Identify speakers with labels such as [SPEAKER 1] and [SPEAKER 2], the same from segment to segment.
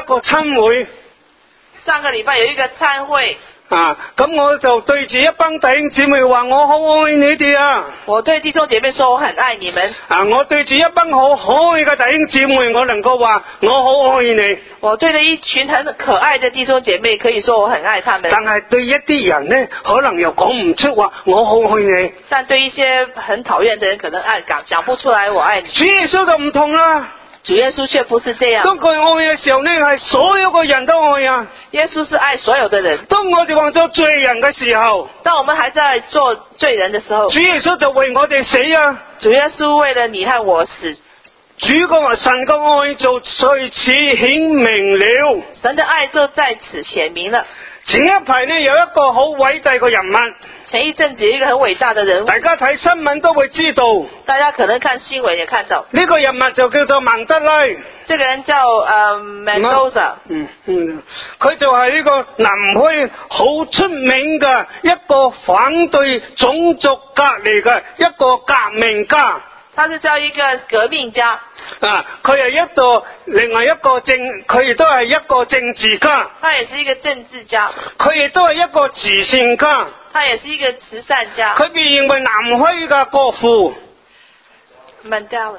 [SPEAKER 1] 個親會
[SPEAKER 2] 上個禮拜有一個餐會，
[SPEAKER 1] 咁我就對住一班弟兄姊妹話我好愛你哋啊！
[SPEAKER 2] 我對弟兄姐妹說我很愛你們。
[SPEAKER 1] 我對住一班好可愛嘅弟兄姊妹，我能夠話我好愛你。
[SPEAKER 2] 我對着一群很可愛的弟兄姐妹，可以說我很愛他們。
[SPEAKER 1] 但係對一啲人呢，可能又講唔出話我好愛你。
[SPEAKER 2] 但對一些很討厭的人，可能講不出來我愛你。
[SPEAKER 1] 主耶穌就唔同啦。
[SPEAKER 2] 主耶穌卻不是這樣。
[SPEAKER 1] 當佢愛嘅時候呢，係所有嘅人都愛啊。
[SPEAKER 2] 耶穌是愛所有的人。
[SPEAKER 1] 當我哋還做罪人嘅時候，
[SPEAKER 2] 當我們還在做罪人的時候，
[SPEAKER 1] 主耶穌就為我哋死啊。
[SPEAKER 2] 主耶穌為了你和我死。
[SPEAKER 1] 主個神嘅愛就在此顯明了。
[SPEAKER 2] 神的愛就在此顯明了。
[SPEAKER 1] 前一排呢，有一個好偉大嘅人物。
[SPEAKER 2] 前一陣子有一個很偉大的人物，
[SPEAKER 1] 大家睇新聞都會知道。
[SPEAKER 2] 大家可能看新聞也看到。
[SPEAKER 1] 呢個人物就叫做曼德拉。
[SPEAKER 2] 這個人叫Mendoza。
[SPEAKER 1] 佢就係呢個南非好出名嘅一個反對種族隔離嘅一個革命家。
[SPEAKER 2] 他是叫一個革命家。
[SPEAKER 1] 佢係另外一個佢亦都係一個政治家。
[SPEAKER 2] 他也是一個政治家。
[SPEAKER 1] 佢亦都係一個慈善家。
[SPEAKER 2] 他也是一個慈善家。
[SPEAKER 1] 佢被認為南非嘅國父。
[SPEAKER 2] Mandela。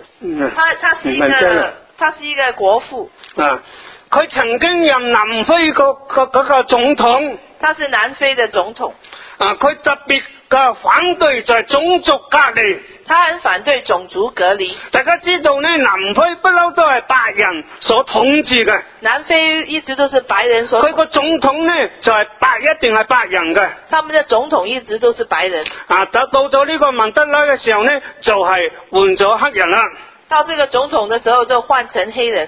[SPEAKER 2] 他是一個國父。
[SPEAKER 1] 佢曾經任南非嗰個總統。
[SPEAKER 2] 他是南非的總統。
[SPEAKER 1] 佢特別嘅反對就係種族隔離。
[SPEAKER 2] 他很反對種族隔離。
[SPEAKER 1] 大家知道呢，南非不嬲都係白人所統治嘅。
[SPEAKER 2] 南非一直都是白人所統治。
[SPEAKER 1] 佢個總統呢就係一定係白人嘅。
[SPEAKER 2] 他們的總統一直都是白人。
[SPEAKER 1] 到咗呢個曼德拉嘅時候呢，就係換咗黑人啦。
[SPEAKER 2] 到這個總統的時候就換成黑人。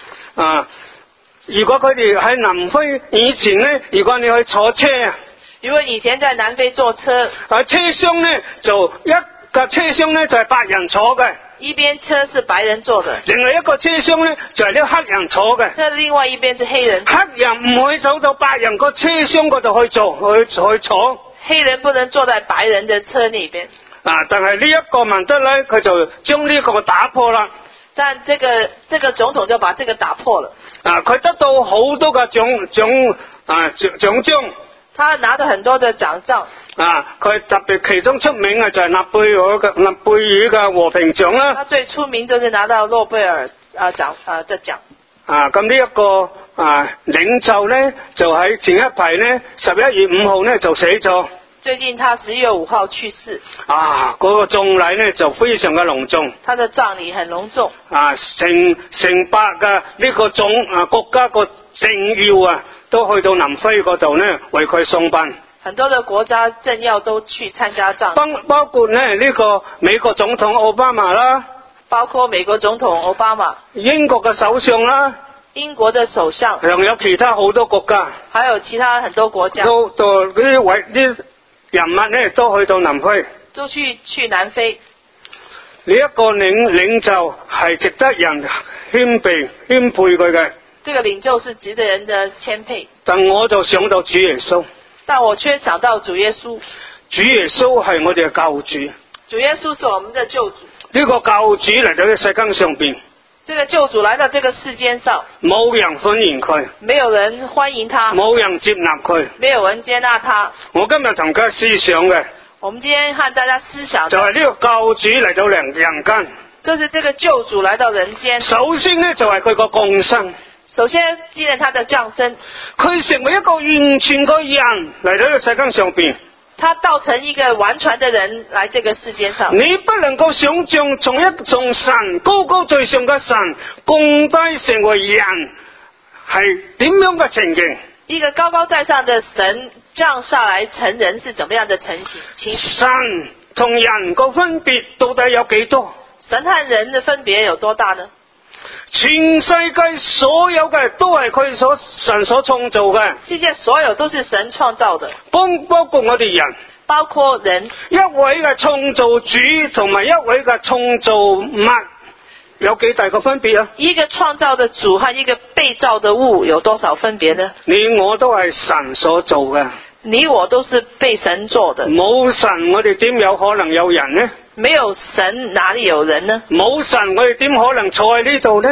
[SPEAKER 1] 如果佢哋喺南非以前呢，如果你去坐車
[SPEAKER 2] 如果以前在南非坐車，
[SPEAKER 1] 車廂呢就一個車廂呢就係白人坐嘅，
[SPEAKER 2] 一邊車是白人坐的，
[SPEAKER 1] 另外一個車廂呢就係呢黑人坐嘅。
[SPEAKER 2] 車另外一邊是黑人，
[SPEAKER 1] 黑人唔可以走到白人個車廂嗰度去坐，
[SPEAKER 2] 黑人不能坐在白人的車那邊。
[SPEAKER 1] 但係呢一個曼德拉佢就將呢個打破啦。
[SPEAKER 2] 但這個總統就把這個打破了。
[SPEAKER 1] 佢得到好多嘅獎章。
[SPEAKER 2] 他拿到很多的獎狀。
[SPEAKER 1] 佢特別其中出名嘅就係諾貝爾嘅和平獎啦。
[SPEAKER 2] 他最出名就是拿到諾貝爾的獎。
[SPEAKER 1] 咁呢一個領袖呢，就喺前一排呢11月5號呢就死咗。
[SPEAKER 2] 最近他11月5號去世。
[SPEAKER 1] 嗰個葬禮呢就非常嘅隆重。
[SPEAKER 2] 他的葬禮很隆重。
[SPEAKER 1] 成百嘅呢個國家個政要都去到南非嗰度呢為佢送殯。
[SPEAKER 2] 很多的國家政要都去參加葬禮。
[SPEAKER 1] 包括呢個美國總統奧巴馬啦。
[SPEAKER 2] 包括美國總統奧巴馬。
[SPEAKER 1] 英國嘅首相啦。
[SPEAKER 2] 英國的首相。
[SPEAKER 1] 仲有其他好多國家。
[SPEAKER 2] 還有其他很多國家。
[SPEAKER 1] 都啲人物呢都去到南非。
[SPEAKER 2] 都去南非。
[SPEAKER 1] 呢一個領袖係值得人謙佩佢嘅。
[SPEAKER 2] 這個領袖是值得人的謙佩。
[SPEAKER 1] 但我就想到主耶穌。
[SPEAKER 2] 但我卻想到主耶穌。
[SPEAKER 1] 主耶穌係我哋嘅救主。
[SPEAKER 2] 主耶穌是我們的救主。
[SPEAKER 1] 呢個救主嚟到呢世間上邊。
[SPEAKER 2] 這個救主來到這個世間上。
[SPEAKER 1] 冇人歡迎佢。
[SPEAKER 2] 沒有人歡迎他。
[SPEAKER 1] 冇人接納佢。
[SPEAKER 2] 沒有人接納他。
[SPEAKER 1] 我今日同大家思想嘅。
[SPEAKER 2] 我們今天和大家思想
[SPEAKER 1] 就係呢個救主嚟到人間。
[SPEAKER 2] 就是這個救主來到人間。
[SPEAKER 1] 首先呢，就係佢個降生。
[SPEAKER 2] 首先紀念他的降生。
[SPEAKER 1] 佢成為一個完全個人嚟到呢個世界上邊。
[SPEAKER 2] 他道成一個完全的人來這個世界上。
[SPEAKER 1] 你不能夠想象從神高高在上嘅神降低成為人係點樣嘅情形。
[SPEAKER 2] 一個高高在上的神降下來成人是怎麼樣的情形？
[SPEAKER 1] 神同人個分別到底有幾多？
[SPEAKER 2] 神和人的分別有多大呢？
[SPEAKER 1] 全世界所有嘅都係神所創造嘅。
[SPEAKER 2] 世界所有都是神創造的。
[SPEAKER 1] 包括我哋人。
[SPEAKER 2] 包括人。
[SPEAKER 1] 一位嘅創造主同埋一位嘅創造物有幾大個分別啊？
[SPEAKER 2] 一個創造的主和一個被造的物有多少分別呢？
[SPEAKER 1] 你我都係神所做嘅。
[SPEAKER 2] 你我都是被神做的。
[SPEAKER 1] 冇神我哋點有可能有人呢？
[SPEAKER 2] 沒有神哪裡有人呢？
[SPEAKER 1] 冇神我哋點可能坐喺呢度呢？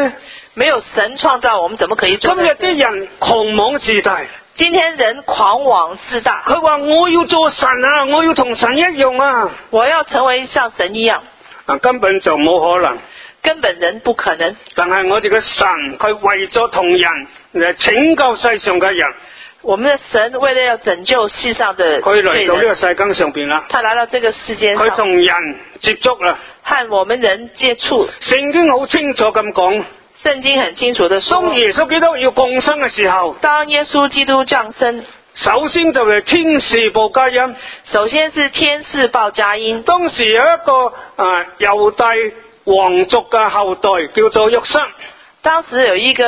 [SPEAKER 2] 沒有神創造我們，怎麼可以做
[SPEAKER 1] 今日啲人狂妄自大，
[SPEAKER 2] 今天人狂妄自大，
[SPEAKER 1] 佢話我要做神啊，我要同神一樣啊，
[SPEAKER 2] 我要成為像神一樣，
[SPEAKER 1] 根本就冇可能。
[SPEAKER 2] 根本人不可能。
[SPEAKER 1] 但係我哋嘅神，佢為咗同人嚟拯救世上嘅人，
[SPEAKER 2] 我們的神為了要拯救世上的
[SPEAKER 1] 佢嚟
[SPEAKER 2] 罪
[SPEAKER 1] 到呢個
[SPEAKER 2] 人，
[SPEAKER 1] 世間上邊啦，
[SPEAKER 2] 他來到這個世界上，
[SPEAKER 1] 佢同人接觸啦。
[SPEAKER 2] 和我們人接觸。
[SPEAKER 1] 聖經好清楚咁講，
[SPEAKER 2] 聖經很清楚的說，
[SPEAKER 1] 當耶穌基督要降生嘅時候，
[SPEAKER 2] 當耶穌基督降生，
[SPEAKER 1] 首先就係天使報佳音。
[SPEAKER 2] 首先是天使報佳音。
[SPEAKER 1] 當時有一個猶大皇族嘅後代叫做約瑟，
[SPEAKER 2] 當時有一個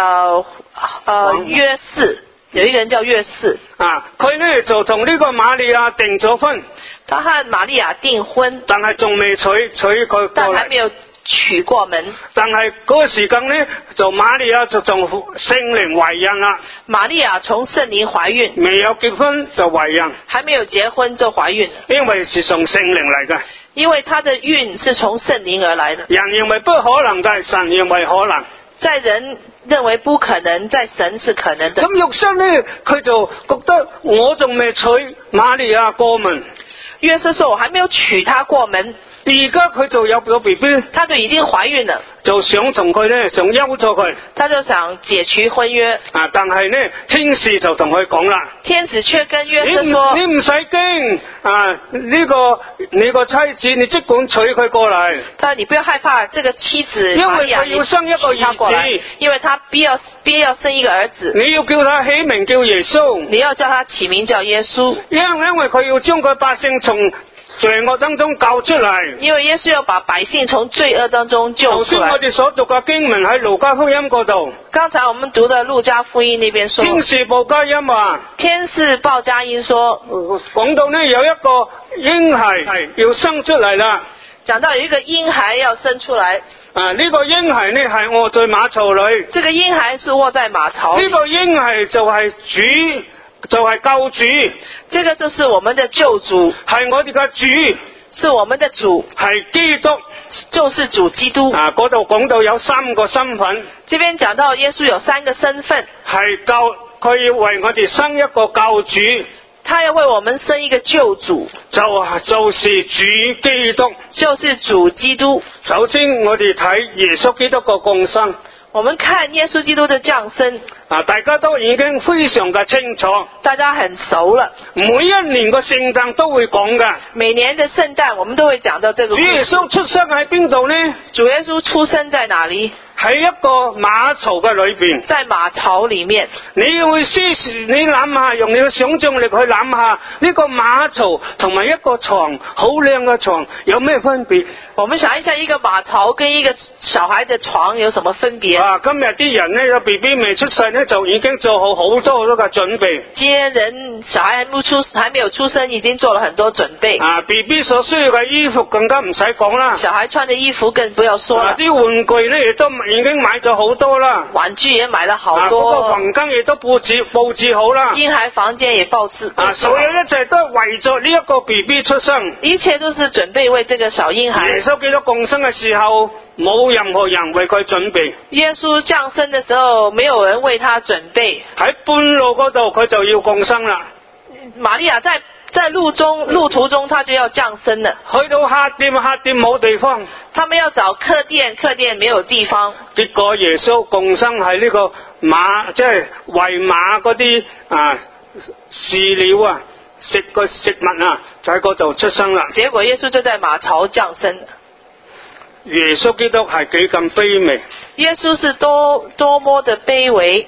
[SPEAKER 2] 約瑟，有一個人叫約瑟，
[SPEAKER 1] 佢呢就同呢個瑪利亞訂咗婚，
[SPEAKER 2] 他和瑪利亞訂婚，
[SPEAKER 1] 但係仲未娶佢過嚟。
[SPEAKER 2] 但還沒有娶過門。
[SPEAKER 1] 但係嗰個時間呢，就瑪利亞就從聖靈懷孕啦，
[SPEAKER 2] 瑪利亞從聖靈懷孕，
[SPEAKER 1] 未有結婚就懷孕，
[SPEAKER 2] 還沒有結婚就懷孕了，
[SPEAKER 1] 因為是從聖靈嚟嘅。
[SPEAKER 2] 因為她的孕是從聖靈而來的。
[SPEAKER 1] 人認為不可能，但係神認為可能。
[SPEAKER 2] 在人認為不可能，在神是可能的。
[SPEAKER 1] 咁約瑟呢，佢就覺得我仲未娶瑪利亞過門，
[SPEAKER 2] 約瑟說我還沒有娶她過門，
[SPEAKER 1] 而家佢就有咗 BB，
[SPEAKER 2] 她就已經懷孕了，
[SPEAKER 1] 就想同佢呢，想休咗佢。
[SPEAKER 2] 他就想解除婚約。
[SPEAKER 1] 但係呢，天使就同佢講啦，
[SPEAKER 2] 天使卻跟約瑟
[SPEAKER 1] 你
[SPEAKER 2] 說，
[SPEAKER 1] 唔使驚，你個妻子，你即管娶佢過嚟，
[SPEAKER 2] 他說你不要害怕，這個妻子
[SPEAKER 1] 因
[SPEAKER 2] 瑪利亞，
[SPEAKER 1] 為佢要生一個
[SPEAKER 2] 你娶她過來，
[SPEAKER 1] 兒子，
[SPEAKER 2] 因為他必要生一個兒子，
[SPEAKER 1] 你要叫他起名叫耶穌，
[SPEAKER 2] 你要叫他起名叫耶穌，
[SPEAKER 1] 因為佢要將佢百姓從罪惡當中救出嚟。
[SPEAKER 2] 因為耶穌要把百姓從罪惡當中救出來
[SPEAKER 1] 頭先我。哋所讀嘅經文喺路加福音嗰度，
[SPEAKER 2] 剛才我們讀的路加福音那邊說，
[SPEAKER 1] 天使報佳音話，
[SPEAKER 2] 天使報佳音說，
[SPEAKER 1] 講到呢有一個嬰孩係要生出嚟啦。
[SPEAKER 2] 講到有一個嬰孩要生出來，
[SPEAKER 1] 呢個嬰孩呢係臥在馬槽裏，
[SPEAKER 2] 這個嬰孩是臥在馬槽裏，
[SPEAKER 1] 呢個嬰孩就係主，就係救主，
[SPEAKER 2] 這個就是我們的救主，
[SPEAKER 1] 係我哋嘅主，
[SPEAKER 2] 是我們的主，
[SPEAKER 1] 係基督。
[SPEAKER 2] 就是主基督。
[SPEAKER 1] 嗰度講到有三個身份，
[SPEAKER 2] 這邊講到耶穌有三個身份，
[SPEAKER 1] 係佢要為我哋生一個救主，
[SPEAKER 2] 他要為我們生一個救主，
[SPEAKER 1] 就是主基督。
[SPEAKER 2] 就是主基督。
[SPEAKER 1] 首先我哋睇耶穌基督個降生，
[SPEAKER 2] 我們看耶穌基督的降生，
[SPEAKER 1] 大家都已經非常嘅清楚，
[SPEAKER 2] 大家很熟了。
[SPEAKER 1] 每一年個聖誕都會講㗎。
[SPEAKER 2] 每年的聖誕我們都會講到這個故事。
[SPEAKER 1] 主耶穌出生喺邊度呢？
[SPEAKER 2] 主耶穌出生在哪裡？
[SPEAKER 1] 喺一個馬槽嘅裏邊，
[SPEAKER 2] 在馬槽裡面。
[SPEAKER 1] 你諗下，用你嘅想象力去諗下，呢個馬槽同埋一個床，好靚嘅床有咩分別？
[SPEAKER 2] 我們想一下，一個馬槽跟一個小孩的床有什麼分別？
[SPEAKER 1] 今日啲人呢，有 BB 未出世呢，就已經做好好多嘅準備。
[SPEAKER 2] 今天人小孩還沒有出生，已經做了很多準備。
[SPEAKER 1] BB 所需要嘅衣服更加唔使講啦。
[SPEAKER 2] 小孩穿的衣服更不要說了。
[SPEAKER 1] 啲玩具呢亦都已經買咗好多啦。
[SPEAKER 2] 玩具也買了好多。
[SPEAKER 1] 嗰個房間亦都布置好啦。
[SPEAKER 2] 嬰孩房間也布置。
[SPEAKER 1] 所有一切都係為咗呢一個 BB 出生。
[SPEAKER 2] 一切都是準備為這個小嬰孩。
[SPEAKER 1] 耶穌基督降生嘅時候，冇任何人為佢準備。
[SPEAKER 2] 耶穌降生的時候，沒有人為他準備。
[SPEAKER 1] 喺半路嗰度，佢就要降生啦。
[SPEAKER 2] 瑪利亞在路途中，他就要降生了。
[SPEAKER 1] 去到客店冇地方，
[SPEAKER 2] 他們要找客店沒有地方。
[SPEAKER 1] 結果耶穌降生喺呢個馬，即係餵馬嗰啲飼料啊，食物啊，就喺嗰度出生啦。
[SPEAKER 2] 結果耶穌就在馬槽降生。
[SPEAKER 1] 耶穌基督係幾咁卑微？
[SPEAKER 2] 耶穌是多麼的卑微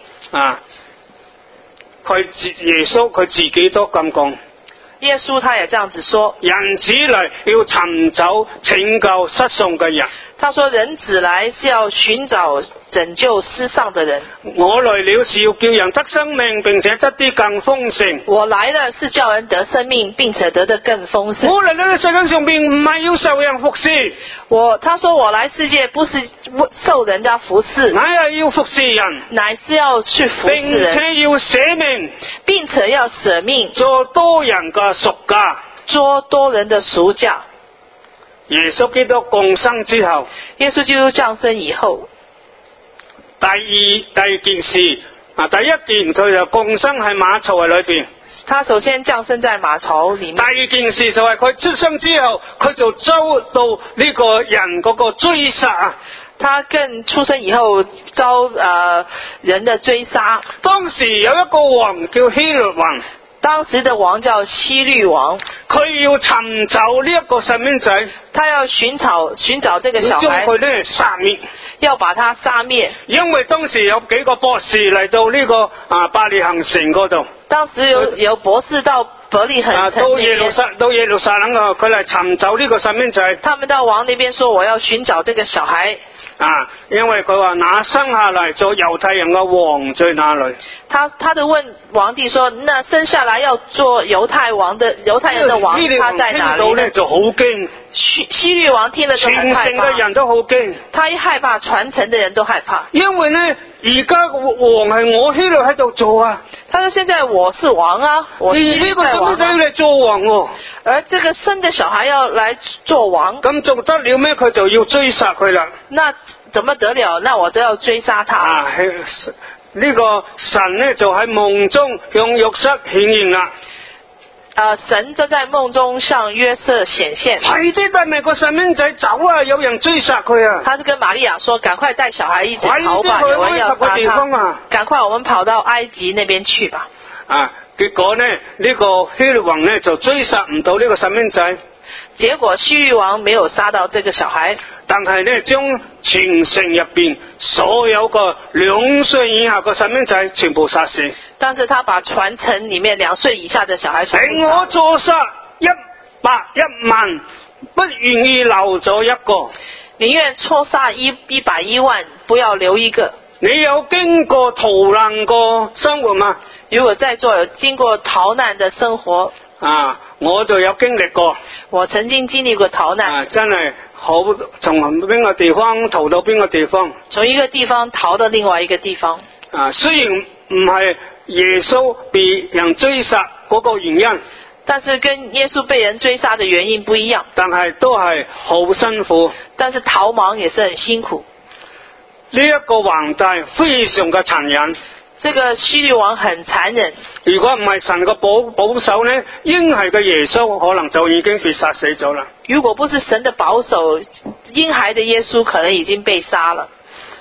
[SPEAKER 1] 耶穌佢自己都咁講。
[SPEAKER 2] 耶穌他也這樣子說：
[SPEAKER 1] 人子嚟要尋找拯救失喪嘅人。
[SPEAKER 2] 他說人子來是要尋找拯救失喪的人。
[SPEAKER 1] 我來了是要叫人得生命，並且得啲更豐盛。
[SPEAKER 2] 我來了是叫人得生命，並且得的更豐盛。
[SPEAKER 1] 我嚟呢個世界上邊唔係要受人服侍。
[SPEAKER 2] 他說我來世界不是受人家服侍，
[SPEAKER 1] 乃係要服侍人，
[SPEAKER 2] 乃是要去服侍人，
[SPEAKER 1] 並且要捨命，
[SPEAKER 2] 並且要捨命，
[SPEAKER 1] 做多人嘅贖價，
[SPEAKER 2] 做多人的贖價。
[SPEAKER 1] 耶穌基督降生之後，
[SPEAKER 2] 耶穌基督降生以後，
[SPEAKER 1] 第二件事第一件佢就降生喺馬槽裏邊。
[SPEAKER 2] 他首先降生在馬槽裏面。
[SPEAKER 1] 第二件事就係佢出生之後，佢就遭到呢個人嗰個追殺啊！
[SPEAKER 2] 他更出生以後遭人的追殺。
[SPEAKER 1] 當時有一個王叫希律王，
[SPEAKER 2] 當時的王叫希律王，
[SPEAKER 1] 佢要尋找呢一個細蚊仔，
[SPEAKER 2] 他要尋找這個小孩，
[SPEAKER 1] 將佢咧殺滅，
[SPEAKER 2] 要把他殺滅。因
[SPEAKER 1] 為當時有幾個博士嚟到呢個伯利恆城嗰度。
[SPEAKER 2] 當時有博士到伯利恆城
[SPEAKER 1] 到耶路撒冷啊，佢嚟尋找呢個細蚊仔。
[SPEAKER 2] 他們到王那邊說，我要尋找這個小孩。
[SPEAKER 1] 因為佢話那生下嚟做猶太人嘅王在哪裏？
[SPEAKER 2] 他就問皇帝說，那生下來要做猶太人的王，他在哪裏？呢
[SPEAKER 1] 就好驚。
[SPEAKER 2] 希律王聽了就很害怕，
[SPEAKER 1] 全城嘅人都好驚。
[SPEAKER 2] 他一害怕，全城的人都害怕。
[SPEAKER 1] 因為呢，而家王係我希律喺度做啊。
[SPEAKER 2] 他說現在我是王啊，我是
[SPEAKER 1] 呢個細蚊仔嚟做王喎。
[SPEAKER 2] 而這個生的小孩要來做王，
[SPEAKER 1] 咁做得了咩？佢就要追殺佢啦。
[SPEAKER 2] 那怎麼得了？那我就要追殺他。
[SPEAKER 1] 呢個神呢，就喺夢中向約瑟顯現啦。
[SPEAKER 2] 神就在夢中向約瑟顯現。
[SPEAKER 1] 係啲帶埋個細蚊仔走啊！有人追殺佢啊！
[SPEAKER 2] 他就跟瑪利亞說：趕快帶小孩一直逃吧，有人要殺他。趕快我們跑到埃及那邊去吧。
[SPEAKER 1] 結果呢，呢個希律王呢就追殺唔到呢個細蚊仔。
[SPEAKER 2] 結果希律王沒有殺到這個小孩，
[SPEAKER 1] 但係呢，將全城入邊所有個2歲以下嘅細蚊仔全部殺死。
[SPEAKER 2] 但是他把全城裏面2歲以下的小孩全部殺。
[SPEAKER 1] 我錯殺101萬，不願意留咗一個。
[SPEAKER 2] 寧願錯殺101萬，不要留一個。
[SPEAKER 1] 你有經過逃難過生活嗎？
[SPEAKER 2] 如果在座有經過逃難的生活，
[SPEAKER 1] 我就有經歷過。
[SPEAKER 2] 我曾經經歷過逃難。
[SPEAKER 1] 真係好，從邊個地方逃到邊個地方。從
[SPEAKER 2] 一個地方逃到另外一個地方。
[SPEAKER 1] 雖然唔係耶穌被人追殺嗰個原因，
[SPEAKER 2] 但是跟耶穌被人追殺的原因不一樣。
[SPEAKER 1] 但係都係好辛苦。
[SPEAKER 2] 但是逃亡也是很辛苦。
[SPEAKER 1] 呢一個皇帝非常嘅殘忍。
[SPEAKER 2] 這個希律王很殘忍。
[SPEAKER 1] 如果唔係神嘅保守呢，嬰孩嘅耶穌可能就已經被殺死咗啦。
[SPEAKER 2] 如果不是神的保守，嬰孩的耶穌可能已經被殺了。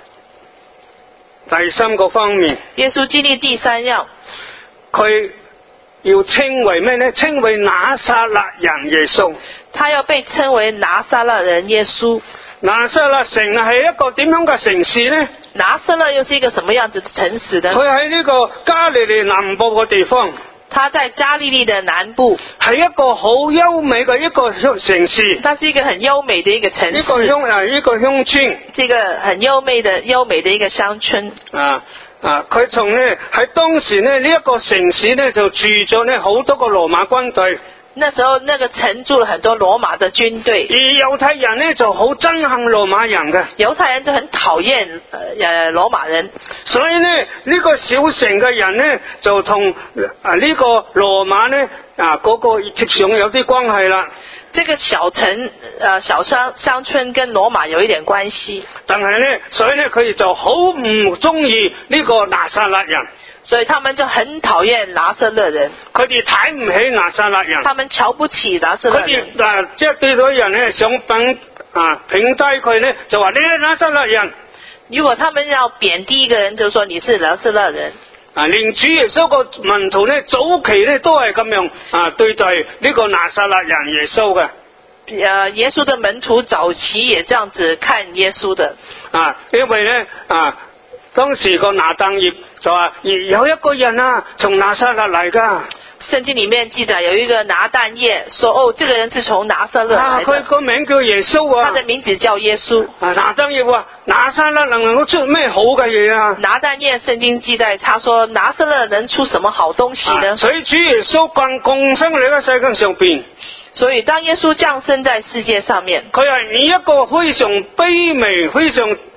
[SPEAKER 1] 第三個方面，
[SPEAKER 2] 耶穌經歷第3樣，
[SPEAKER 1] 佢要稱為咩呢？稱為拿撒勒人耶穌。
[SPEAKER 2] 他要被稱為拿撒勒人耶穌。
[SPEAKER 1] 拿撒勒城係一個點樣嘅城市呢？
[SPEAKER 2] 拿撒勒又是一個什麼樣子的城市呢？
[SPEAKER 1] 佢喺呢個加利利南部嘅地方。
[SPEAKER 2] 他在加利利的南部，
[SPEAKER 1] 係一個好優美嘅一個城市。
[SPEAKER 2] 它是一個很優美的一個城市。
[SPEAKER 1] 一個鄉村。
[SPEAKER 2] 這個很優美的一個鄉村。
[SPEAKER 1] 佢從呢喺當時呢呢一個城市呢就住咗呢好多個羅馬軍隊。
[SPEAKER 2] 那時候那個城住了很多羅馬的軍隊，
[SPEAKER 1] 而猶太人呢就好憎恨羅馬人嘅。
[SPEAKER 2] 猶太人就很討厭羅馬人，
[SPEAKER 1] 所以呢呢個小城嘅人呢就同呢個羅馬呢嗰個貼上有啲關係啦。
[SPEAKER 2] 這個小城小鄉村跟羅馬有一點關係，
[SPEAKER 1] 但係呢所以呢佢哋就好唔中意呢個拿撒勒人。
[SPEAKER 2] 所以他們就很討厭拿撒勒人，
[SPEAKER 1] 佢哋睇唔起拿撒勒人，
[SPEAKER 2] 他們瞧不起拿撒勒人。
[SPEAKER 1] 佢哋即係對嗰人呢想評低佢呢，就話你係拿撒勒人。
[SPEAKER 2] 如果他們要貶低一個人，就說你是拿撒勒人。
[SPEAKER 1] 連主耶穌個門徒呢，早期呢都係咁樣對待呢個拿撒勒人耶穌嘅。
[SPEAKER 2] 耶穌的門徒早期也這樣子看耶穌的。
[SPEAKER 1] 因為呢當時個拿但業就話有一個人從拿撒勒嚟噶。
[SPEAKER 2] 聖經裏面記載有一個拿但業說，這個人是從拿撒勒來的。
[SPEAKER 1] 佢個名叫耶穌
[SPEAKER 2] 他的名字叫耶穌。
[SPEAKER 1] 拿但業話拿撒勒能夠出咩好嘅嘢啊？
[SPEAKER 2] 拿但業聖經記載，他說拿撒勒能出什麼好東西呢？
[SPEAKER 1] 所以主耶穌降生喺個世界上邊。
[SPEAKER 2] 所以當耶穌降生在世界上面，
[SPEAKER 1] 佢係以一個非常卑微、非常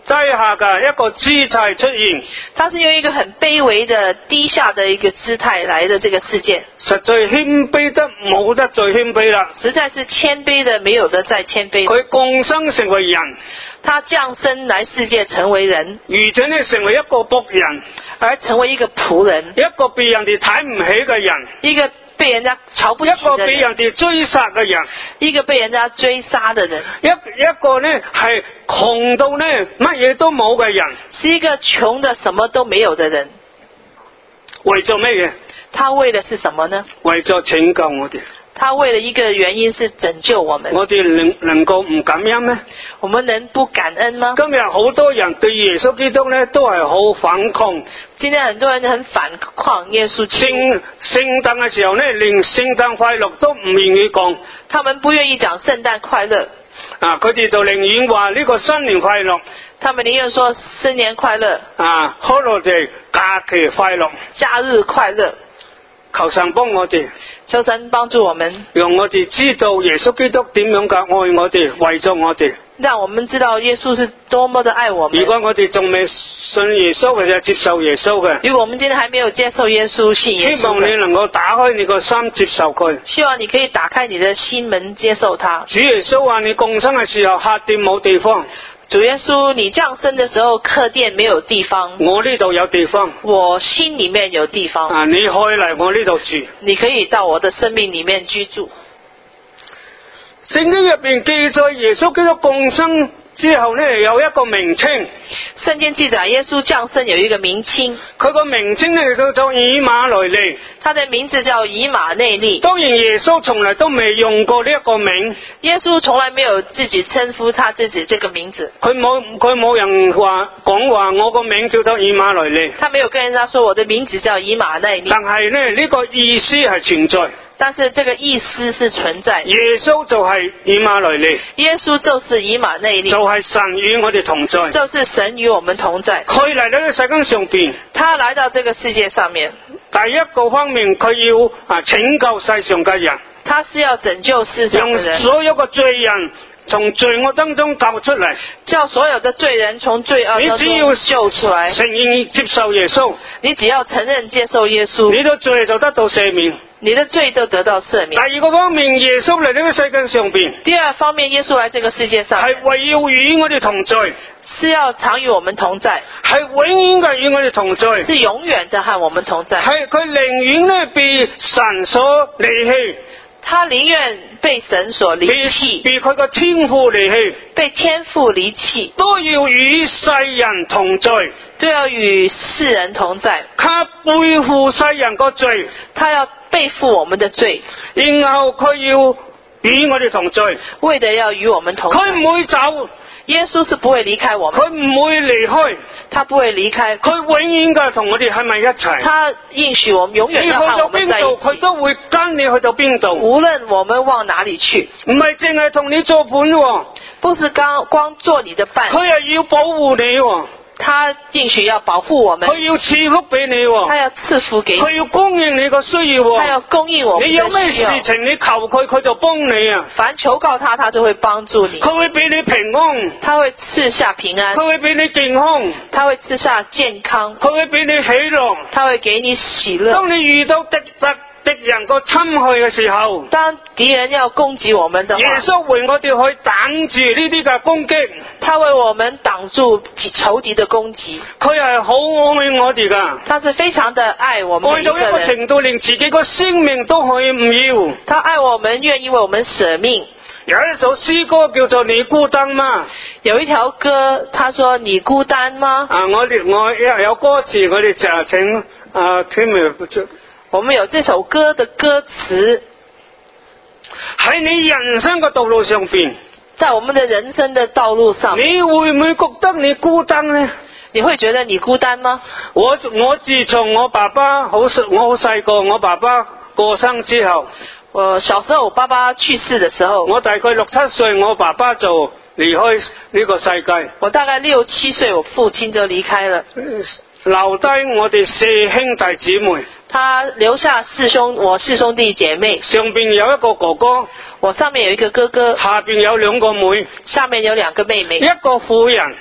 [SPEAKER 1] 低下嘅一個姿態出現，
[SPEAKER 2] 他是用一個很卑微的低下的一個姿態來的這個世界，
[SPEAKER 1] 實在謙卑得冇得再謙卑啦。
[SPEAKER 2] 實在是謙卑的沒有得再謙卑。
[SPEAKER 1] 佢降生成為人，
[SPEAKER 2] 他降生來世界成為人，
[SPEAKER 1] 而且呢成為一個僕人，
[SPEAKER 2] 而成為一個僕人，
[SPEAKER 1] 一個被人哋睇唔起嘅人，
[SPEAKER 2] 一個被人家瞧不起
[SPEAKER 1] 一個
[SPEAKER 2] 的人，
[SPEAKER 1] 被人哋追殺嘅人，
[SPEAKER 2] 一個被人家追殺的人，
[SPEAKER 1] 一個呢係窮到呢乜嘢都冇嘅人，
[SPEAKER 2] 是一個窮的什麼都沒有的人。
[SPEAKER 1] 為咗咩嘢？
[SPEAKER 2] 他為的是什麼呢？
[SPEAKER 1] 為咗拯救我哋。
[SPEAKER 2] 他為了一個原因是拯救我們。
[SPEAKER 1] 我哋能夠唔感恩咩？
[SPEAKER 2] 我們能不感恩嗎？
[SPEAKER 1] 今日好多人對耶穌基督呢都係好反抗。
[SPEAKER 2] 今天很多人很反抗耶穌基督。
[SPEAKER 1] 聖誕嘅時候呢，連聖誕快樂都唔願意講。
[SPEAKER 2] 他們不願意講聖誕快樂。
[SPEAKER 1] 佢哋就寧願話呢個新年快樂。
[SPEAKER 2] 他們寧願說新年快樂。
[SPEAKER 1] holiday 假期快樂。
[SPEAKER 2] 假日快樂。
[SPEAKER 1] 求神幫我哋，
[SPEAKER 2] 求神幫助我們，
[SPEAKER 1] 讓我哋知道耶穌基督點樣嘅愛我哋，為咗我哋。
[SPEAKER 2] 讓我們知道耶穌是多麼的愛我們。
[SPEAKER 1] 如果我哋仲未信耶穌或者接受耶穌嘅，
[SPEAKER 2] 如果我們今天還沒有接受耶穌、信耶穌，
[SPEAKER 1] 希望你能夠打開你個心接受佢。
[SPEAKER 2] 希望你可以打開你的心門接受他。
[SPEAKER 1] 主耶穌話：你降生嘅時候客店冇地方。
[SPEAKER 2] 主耶穌，你降生的時候客店沒有地方，
[SPEAKER 1] 我呢度有地方，
[SPEAKER 2] 我心裏面有地方。
[SPEAKER 1] 你可以嚟我呢度住，
[SPEAKER 2] 你可以到我的生命裏面居住。
[SPEAKER 1] 聖經入邊記載耶穌基督降生之後呢，有一個名稱。
[SPEAKER 2] 聖經記載耶穌降生有一個名稱，
[SPEAKER 1] 佢個名稱呢叫做以馬內利。
[SPEAKER 2] 他的名字叫以馬內利。
[SPEAKER 1] 當然耶穌從來都未用過呢一個名，
[SPEAKER 2] 耶穌從來沒有自己稱呼他自己這個名字。
[SPEAKER 1] 佢冇人講話我個名叫做以馬內利。
[SPEAKER 2] 他沒有跟人家說我的名字叫以馬內利。
[SPEAKER 1] 但係呢，呢個意思係存在。
[SPEAKER 2] 但是這個意思是存在。
[SPEAKER 1] 耶穌就係以馬內利。
[SPEAKER 2] 耶穌就是以馬內利。
[SPEAKER 1] 就係神與我哋同在。
[SPEAKER 2] 就是神與我們同在。
[SPEAKER 1] 佢嚟到呢個世界上邊。
[SPEAKER 2] 他來到這個世界上面。
[SPEAKER 1] 第一個方面，佢要拯救世上嘅人。
[SPEAKER 2] 他是要拯救世上嘅人。
[SPEAKER 1] 讓所有嘅罪人從罪惡當中救出嚟。
[SPEAKER 2] 叫所有的罪人從罪惡當中救出來。
[SPEAKER 1] 承認接受耶穌。
[SPEAKER 2] 你只要承認接受耶穌，
[SPEAKER 1] 你的罪就得到赦免。
[SPEAKER 2] 你的罪都得到赦免。
[SPEAKER 1] 第二個方面，耶穌嚟呢個世界上邊。
[SPEAKER 2] 第二方面，耶穌來這個世界上
[SPEAKER 1] 係為要與我哋同在，
[SPEAKER 2] 是要常與我們同在，
[SPEAKER 1] 係永遠嘅與我哋同在，
[SPEAKER 2] 是永遠的和我們同在。
[SPEAKER 1] 係佢寧願呢被神所離棄，
[SPEAKER 2] 他寧願被神所離棄，
[SPEAKER 1] 被佢個天父離棄，
[SPEAKER 2] 被天父離棄，
[SPEAKER 1] 都要與世人同在，
[SPEAKER 2] 都要與世人同在。
[SPEAKER 1] 他背負世人個罪，
[SPEAKER 2] 他要背負我們的罪，
[SPEAKER 1] 然後佢要與我哋同在，
[SPEAKER 2] 為的要與我們同在。
[SPEAKER 1] 佢唔會走，
[SPEAKER 2] 耶穌是不會離開我們，
[SPEAKER 1] 佢唔會離開，
[SPEAKER 2] 他不會離開，
[SPEAKER 1] 佢永遠嘅同我哋喺埋一齊。
[SPEAKER 2] 他應許我們永遠要和我們在一起。
[SPEAKER 1] 你去到邊度，佢都會跟你去到邊度，
[SPEAKER 2] 無論我們往哪裡去。
[SPEAKER 1] 唔係淨係同你做伴喎，
[SPEAKER 2] 不是光做你的伴，
[SPEAKER 1] 佢係要保護你喎。
[SPEAKER 2] 他應許要保護我們，
[SPEAKER 1] 佢要賜福俾你喎，
[SPEAKER 2] 他要賜福給你，
[SPEAKER 1] 佢要供應你個需要喎，
[SPEAKER 2] 他要供應我們的需要。
[SPEAKER 1] 你有咩事情你求佢，佢就幫你啊。
[SPEAKER 2] 凡求告他，他就會幫助你。
[SPEAKER 1] 佢會俾你平安，
[SPEAKER 2] 他會賜下平安。
[SPEAKER 1] 佢會俾你健康，
[SPEAKER 2] 他會賜下健康。
[SPEAKER 1] 佢會俾你喜樂，
[SPEAKER 2] 他會給你喜樂。
[SPEAKER 1] 當你遇到敵人個侵害嘅時候，
[SPEAKER 2] 當敵人要攻擊我們的話，
[SPEAKER 1] 耶穌為我哋去擋住呢啲嘅攻擊，
[SPEAKER 2] 他為我們擋住仇敵的攻擊。
[SPEAKER 1] 佢係好愛我哋噶，
[SPEAKER 2] 他是非常的愛我們每一個人，
[SPEAKER 1] 愛到一個程度，連自己個生命都可以唔要。
[SPEAKER 2] 他愛我們，願意為我們捨命。
[SPEAKER 1] 有一首詩歌叫做你孤單嗎？
[SPEAKER 2] 有一條歌，他說你孤單嗎？
[SPEAKER 1] 我有歌詞，我哋就請Kim。
[SPEAKER 2] 我們有這首歌的歌詞，
[SPEAKER 1] 喺你人生嘅道路上邊，
[SPEAKER 2] 在我們的人生的道路上，
[SPEAKER 1] 你會唔會覺得你孤單呢？
[SPEAKER 2] 你會覺得你孤單嗎？
[SPEAKER 1] 我自從我爸爸我好細個，我爸爸過生之後，
[SPEAKER 2] 我小時候我爸爸去世的時候，
[SPEAKER 1] 我大概6、7歲，我爸爸就離開呢個世界。
[SPEAKER 2] 我大概6、7歲，我父親就離開了，
[SPEAKER 1] 留低我哋4兄弟姊妹。
[SPEAKER 2] 他留下我4兄弟姐妹，
[SPEAKER 1] 上邊有一個哥哥，
[SPEAKER 2] 我上面有一個哥哥，
[SPEAKER 1] 下邊有2個妹，
[SPEAKER 2] 下面有2個妹妹，
[SPEAKER 1] 一個婦人，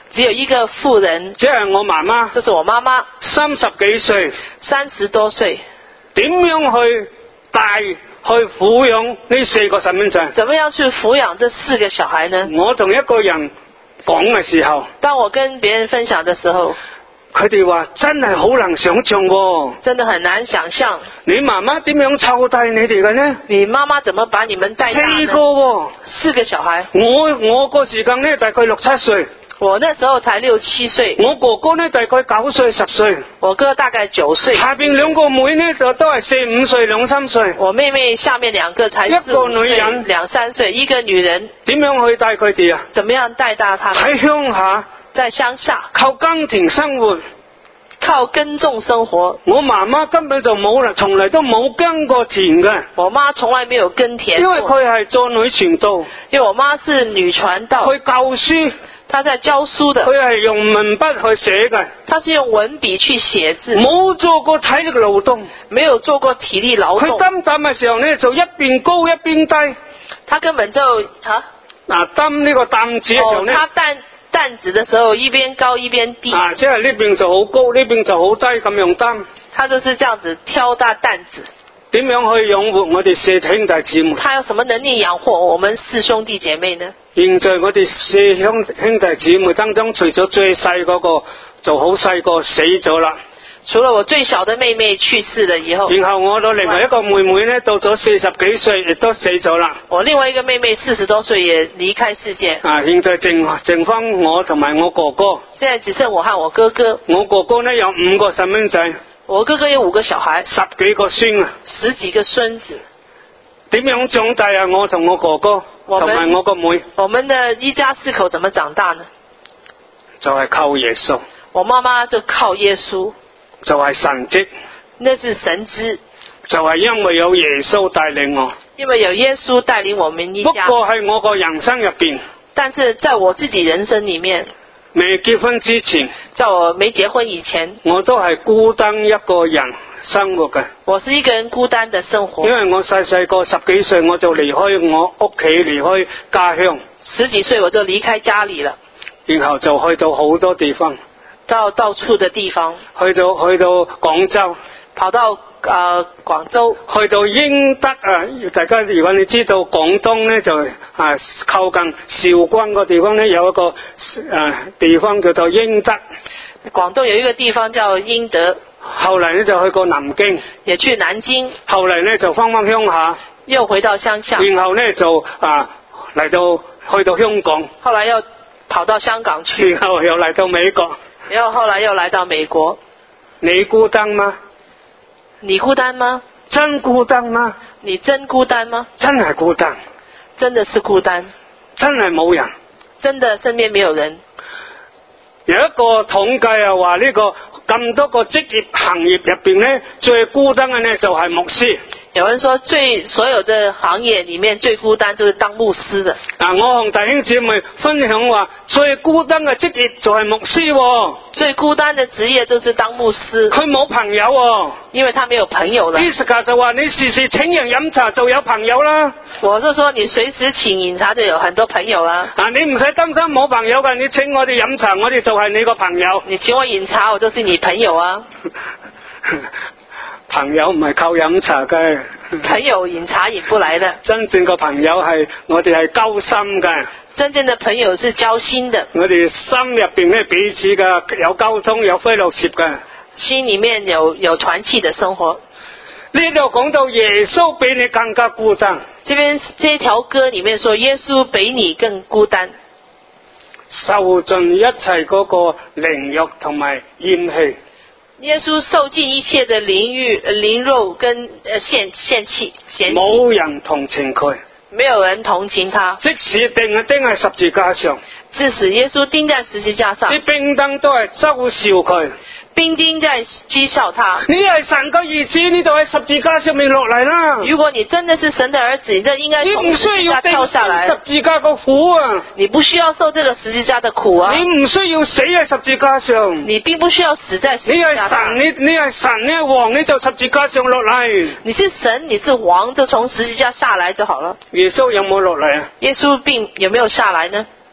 [SPEAKER 2] 只有一個婦人，
[SPEAKER 1] 即係我媽媽，
[SPEAKER 2] 就是我媽媽
[SPEAKER 1] 30幾歲，
[SPEAKER 2] 30多歲，
[SPEAKER 1] 點樣去帶去撫養呢4個細蚊仔？
[SPEAKER 2] 怎麼樣去撫養這4個小孩呢？
[SPEAKER 1] 我同一個人講嘅時候，
[SPEAKER 2] 當我跟別人分享的時候，
[SPEAKER 1] 佢哋話真係好難想象喎，
[SPEAKER 2] 真的很難想象。
[SPEAKER 1] 你媽媽點樣湊大你哋嘅呢？
[SPEAKER 2] 你媽媽怎麼把你們帶大呢？
[SPEAKER 1] 4個喎
[SPEAKER 2] ，4個小孩。
[SPEAKER 1] 我個時間呢大概6、7歲，
[SPEAKER 2] 我那時候才6、7歲。
[SPEAKER 1] 我哥哥呢大概9歲、10歲，
[SPEAKER 2] 我哥大概9歲。
[SPEAKER 1] 下邊2個妹呢就都係4、5歲、2、3歲。
[SPEAKER 2] 我妹妹下面2個才4、5歲、
[SPEAKER 1] 一個女人
[SPEAKER 2] 2、3歲，一個女人。
[SPEAKER 1] 點樣去帶佢哋啊？
[SPEAKER 2] 怎麼樣帶大他們？
[SPEAKER 1] 喺鄉下，
[SPEAKER 2] 在鄉下
[SPEAKER 1] 靠耕田生活。
[SPEAKER 2] 靠耕種生活。
[SPEAKER 1] 我媽媽根本就冇啦，從來都冇耕過田嘅。
[SPEAKER 2] 我媽從來沒有耕田過。
[SPEAKER 1] 因為佢係做女傳道。
[SPEAKER 2] 因為我媽是女傳道。
[SPEAKER 1] 去教書。
[SPEAKER 2] 她在教書的。
[SPEAKER 1] 佢係用文筆去寫嘅。
[SPEAKER 2] 她是用文筆去寫字。
[SPEAKER 1] 冇做過體力勞動。
[SPEAKER 2] 沒有做過體力勞動。
[SPEAKER 1] 佢擔擔嘅時候呢，就一邊高一邊低。
[SPEAKER 2] 她根本就
[SPEAKER 1] 擔呢個擔子嘅時候呢。
[SPEAKER 2] 她擔子的時候一邊高一邊低。
[SPEAKER 1] 即係呢邊就好高，呢邊就好低咁樣擔。
[SPEAKER 2] 他就是這樣子挑大擔子。
[SPEAKER 1] 點樣去養活我哋4兄弟姊妹？
[SPEAKER 2] 他有什麼能力養活我們4兄弟姐妹呢？
[SPEAKER 1] 現在我哋4兄弟姊妹當中，除咗最細嗰個就好細個死咗啦。
[SPEAKER 2] 除了我最小的妹妹去世了以後，
[SPEAKER 1] 然後我到另外一個妹妹呢，到咗40幾歲亦都死咗啦。
[SPEAKER 2] 我另外一個妹妹40多歲也離開世界。
[SPEAKER 1] 現在剩翻我同埋我哥哥。
[SPEAKER 2] 現在只剩我和我哥哥。
[SPEAKER 1] 我哥哥呢有5個細蚊仔。
[SPEAKER 2] 我哥哥有5個小孩
[SPEAKER 1] ，10幾個孫啊
[SPEAKER 2] ，10幾個孫子。
[SPEAKER 1] 點樣長大啊？我同我哥哥同埋我個妹。
[SPEAKER 2] 我們的一家4口怎麼長大呢？
[SPEAKER 1] 就係靠耶穌。
[SPEAKER 2] 我媽媽就靠耶穌。
[SPEAKER 1] 就係神蹟。
[SPEAKER 2] 那是神蹟。
[SPEAKER 1] 就係因為有耶穌帶領我。
[SPEAKER 2] 因為有耶穌帶領我們一家。
[SPEAKER 1] 不過喺我個人生入邊。
[SPEAKER 2] 但是在我自己人生裡面。
[SPEAKER 1] 未結婚之前，
[SPEAKER 2] 在我沒結婚以前，
[SPEAKER 1] 我都係孤單一個人生活嘅。
[SPEAKER 2] 我是一個人孤單的生活。
[SPEAKER 1] 因為我細個10幾歲我就離開我屋企，離開家鄉。
[SPEAKER 2] 10幾歲我就離開家裡了。
[SPEAKER 1] 然後就去到好多地方。
[SPEAKER 2] 到處的地方。
[SPEAKER 1] 去到廣州。
[SPEAKER 2] 跑到廣州。
[SPEAKER 1] 去到英德啊！大家如果你知道廣東呢，就靠近韶關個地方呢，有一個地方叫做英德。
[SPEAKER 2] 廣東有一個地方叫英德。
[SPEAKER 1] 後來呢就去過南京。
[SPEAKER 2] 也去南京。
[SPEAKER 1] 後來呢就翻鄉下。
[SPEAKER 2] 又回到鄉下。
[SPEAKER 1] 然後呢就去到香港。
[SPEAKER 2] 後來又跑到香港去。
[SPEAKER 1] 然後又嚟到美國。
[SPEAKER 2] 然後後來又來到美國。
[SPEAKER 1] 你孤單嗎？
[SPEAKER 2] 你孤單嗎？
[SPEAKER 1] 真孤單嗎？
[SPEAKER 2] 你真孤單嗎？
[SPEAKER 1] 真係孤單。
[SPEAKER 2] 真的是孤單。
[SPEAKER 1] 真係冇人。
[SPEAKER 2] 真的身邊沒有人。
[SPEAKER 1] 有一個統計啊，話呢個咁多個職業行業入邊呢，最孤單嘅呢就係牧師。
[SPEAKER 2] 有人說所有的行業裡面最孤單就是當牧師的。
[SPEAKER 1] 我同弟兄姊妹分享話，最孤單嘅職業就係牧師喎。
[SPEAKER 2] 最孤單的職業就是當牧師。
[SPEAKER 1] 佢冇朋友喎。
[SPEAKER 2] 因為他沒有朋友了。
[SPEAKER 1] Jessica 就話你時時請人飲茶就有朋友啦。
[SPEAKER 2] 我就說你隨時請飲茶就有很多朋友啦。
[SPEAKER 1] 你唔使擔心冇朋友㗎，你請我哋飲茶，我哋就係你個朋友。
[SPEAKER 2] 你請我飲茶，我就是你朋友啊。
[SPEAKER 1] 朋友唔係靠飲茶嘅。
[SPEAKER 2] 朋友飲茶飲不來的。
[SPEAKER 1] 真正個朋友係我哋係交心嘅。
[SPEAKER 2] 真正的朋友是交心的。
[SPEAKER 1] 我哋心入邊咧彼此嘅有溝通，有歡樂接嘅。
[SPEAKER 2] 心裡面有團契的生活。
[SPEAKER 1] 呢度講到耶穌比你更加孤單。
[SPEAKER 2] 這一條歌裡面說耶穌比你更孤單。
[SPEAKER 1] 受盡一切嗰個凌辱同埋厭棄。
[SPEAKER 2] 耶穌受盡一切的凌辱跟嫌棄。
[SPEAKER 1] 冇人同情佢。
[SPEAKER 2] 沒有人同情他。
[SPEAKER 1] 即使釘喺十字架上。
[SPEAKER 2] 即使耶穌釘在十字架上。
[SPEAKER 1] 啲兵丁都係嘲笑佢。
[SPEAKER 2] 兵丁在譏笑他。
[SPEAKER 1] 你係神嘅兒子，你就喺十字架上面落嚟啦。
[SPEAKER 2] 如果你真的是神的兒子，你就應該從十字架跳下來。
[SPEAKER 1] 你唔需要十字架個苦啊！
[SPEAKER 2] 你不需要受這個十字架的苦啊！
[SPEAKER 1] 你唔需要死喺十字架上。
[SPEAKER 2] 你並不需要死在十字架上。
[SPEAKER 1] 你係神，你係王，你就十字架上落嚟。
[SPEAKER 2] 你是神，你是王，就從十字架下來就好了。
[SPEAKER 1] 耶穌有冇落嚟啊？
[SPEAKER 2] 耶穌並有沒有下來呢？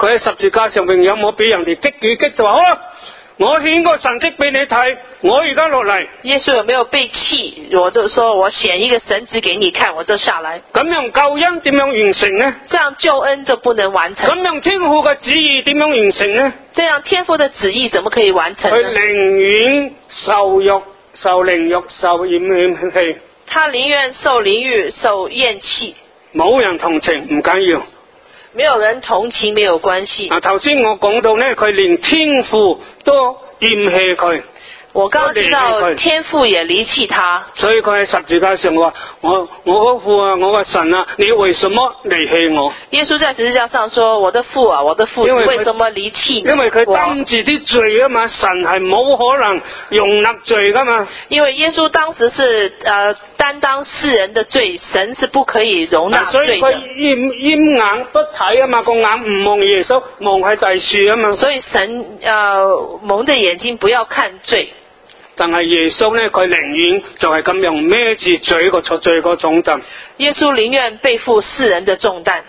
[SPEAKER 1] 佢喺十字架上面有冇俾人哋擊就話好，我顯個神蹟俾你睇，我而家落嚟。
[SPEAKER 2] 耶穌有沒有被氣？我就說我顯一個神蹟給你看，我就下來。
[SPEAKER 1] 咁樣救恩點樣完成呢？
[SPEAKER 2] 這樣救恩就不能完成。
[SPEAKER 1] 咁樣天父嘅旨意點樣完成呢？
[SPEAKER 2] 這樣天父的旨意怎麼可以完成呢？
[SPEAKER 1] 佢寧願受辱、受凌辱、受厭棄。
[SPEAKER 2] 他寧願受凌辱、受厭棄。
[SPEAKER 1] 冇人同情唔緊要。
[SPEAKER 2] 沒有人同情沒有關係。
[SPEAKER 1] 頭先我講到呢，佢連天父都厭棄佢。
[SPEAKER 2] 我剛剛知道天父也離棄他，
[SPEAKER 1] 所以佢喺十字架上話：我個父啊，我個神啊，你為什麼離棄我？
[SPEAKER 2] 耶穌在十字架上說：我的父啊，我的父，你為什麼離棄你？
[SPEAKER 1] 因為佢擔住啲罪啊嘛，神係冇可能容納罪噶嘛。
[SPEAKER 2] 因為耶穌當時是擔當世人的罪，神是不可以容納罪的。
[SPEAKER 1] 所以佢掩眼不睇啊嘛，個眼唔望耶穌，望喺第樹啊嘛。
[SPEAKER 2] 所以神蒙着眼睛不要看罪。
[SPEAKER 1] 但係耶穌呢，佢寧願就係咁樣孭住罪個重擔。
[SPEAKER 2] 耶穌寧願背負世人的重擔。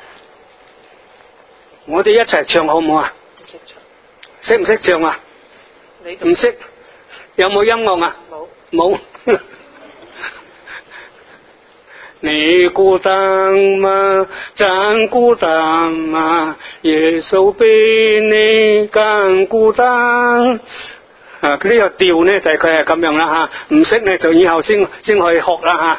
[SPEAKER 1] 我哋一齊唱好唔好啊？識唔識唱啊？唔識。有冇音樂啊？冇。你孤單嗎？真孤單嗎？耶穌比你更孤單。呢個調呢，就係佢係咁樣啦吓，唔識呢就以後先去學啦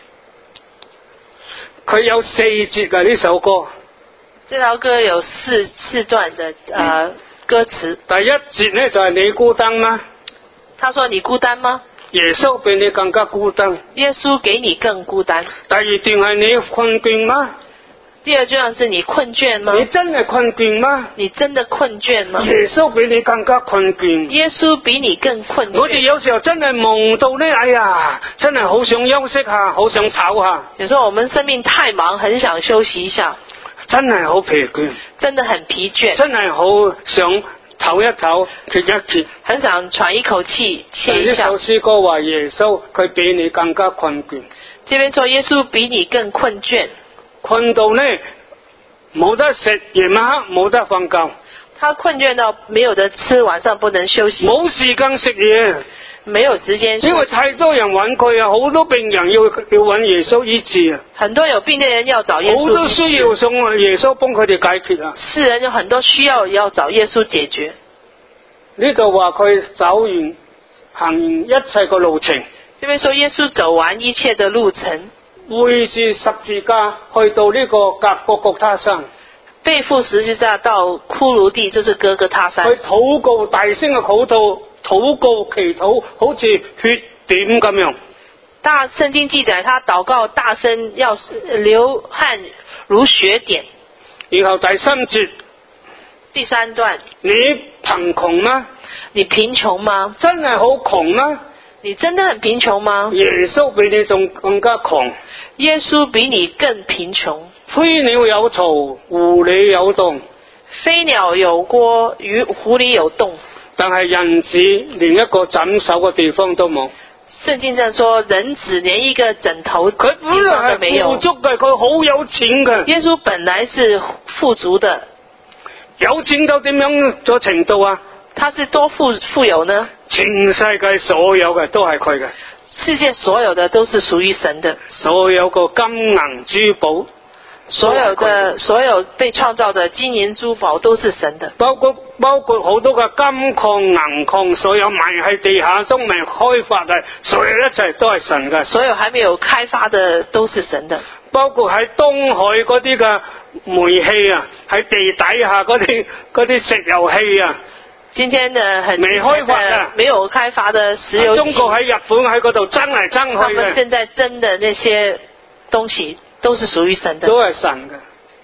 [SPEAKER 1] 吓。佢有4節嘅呢首歌。
[SPEAKER 2] 這條歌有四段的歌詞。
[SPEAKER 1] 第一節呢就係你孤單嗎？
[SPEAKER 2] 他說你孤單嗎？
[SPEAKER 1] 耶穌比你更加孤單。
[SPEAKER 2] 耶穌給你更孤單。
[SPEAKER 1] 第二段係你困倦嗎？
[SPEAKER 2] 第二段是你困倦嗎？
[SPEAKER 1] 你真係困倦嗎？
[SPEAKER 2] 你真的困倦嗎？
[SPEAKER 1] 耶穌比你更加困倦。
[SPEAKER 2] 耶穌比你更困倦。
[SPEAKER 1] 我哋有時候真係忙到呢，哎呀，真係好想休息下，好想唞下。
[SPEAKER 2] 有時候我們生命太忙，很想休息一下。
[SPEAKER 1] 真係好疲倦。
[SPEAKER 2] 真的很疲倦。
[SPEAKER 1] 真係好想唞一唞，歇一歇。很
[SPEAKER 2] 想喘一口氣，歇一下。
[SPEAKER 1] 呢首詩歌話耶穌佢比你更加困倦。
[SPEAKER 2] 這邊說耶穌比你更困倦。
[SPEAKER 1] 困到呢冇得食，夜晚黑冇得瞓覺。
[SPEAKER 2] 他困倦到沒有得吃，晚上不能休息。
[SPEAKER 1] 冇時間食嘢，
[SPEAKER 2] 沒有時間。
[SPEAKER 1] 因為太多人揾佢啊，好多病人要揾耶穌醫治啊。
[SPEAKER 2] 很多有病的人要找耶穌。
[SPEAKER 1] 好多需要送耶穌幫佢哋解決啊。
[SPEAKER 2] 世人有很多需要要找耶穌解決。
[SPEAKER 1] 呢度話佢走完行完一切個路程。
[SPEAKER 2] 這邊說耶穌走完一切的路程。
[SPEAKER 1] 背住十字架去到呢個各各他山，
[SPEAKER 2] 背負十字架到骷髏地，就是哥哥他山。
[SPEAKER 1] 佢禱告，大聲嘅禱告祈禱，好似血點咁樣。
[SPEAKER 2] 聖經記載，他禱告大聲，要流汗如血點。
[SPEAKER 1] 然後第3節，
[SPEAKER 2] 第3段，
[SPEAKER 1] 你貧窮嗎？
[SPEAKER 2] 你貧窮嗎？
[SPEAKER 1] 真係好窮嗎？
[SPEAKER 2] 你真的很貧窮嗎？
[SPEAKER 1] 耶穌比你仲更加窮。
[SPEAKER 2] 耶穌比你更貧窮。
[SPEAKER 1] 飛鳥有巢，狐狸有洞。
[SPEAKER 2] 飛鳥有窩，狐狸有洞。
[SPEAKER 1] 但係人子連一個枕頭嘅地方都冇。
[SPEAKER 2] 聖經上說，人子連一個枕頭地方都沒有。
[SPEAKER 1] 佢富足嘅，佢好有錢嘅。
[SPEAKER 2] 耶穌本來是富足的。
[SPEAKER 1] 有錢到點樣咗程度啊？
[SPEAKER 2] 他是多富有呢？
[SPEAKER 1] 全世界所有嘅都係佢嘅。
[SPEAKER 2] 世界所有的都是屬於神的。
[SPEAKER 1] 所有個金銀珠寶，
[SPEAKER 2] 所有被創造的金銀珠寶都是神的。包括
[SPEAKER 1] 好多嘅金礦銀礦，所有埋喺地下都未開發嘅，所有一切都係神嘅。
[SPEAKER 2] 所有還沒有開發的都是神的。
[SPEAKER 1] 包括喺東海嗰啲嘅煤氣啊，喺地底下嗰啲石油氣啊。
[SPEAKER 2] 今天的很
[SPEAKER 1] 未開發嘅，
[SPEAKER 2] 沒有開發的石油氣。
[SPEAKER 1] 中國喺日本喺嗰度爭嚟爭去嘅。
[SPEAKER 2] 他們正在爭的那些東西都是屬於神的。
[SPEAKER 1] 都係神嘅，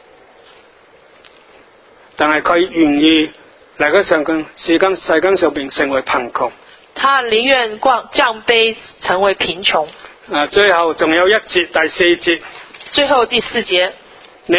[SPEAKER 1] 但係佢願意嚟到世間上邊成為貧窮。
[SPEAKER 2] 他寧願降卑成為貧窮。
[SPEAKER 1] 最後仲有一節，第4節。
[SPEAKER 2] 最後第4節，
[SPEAKER 1] 你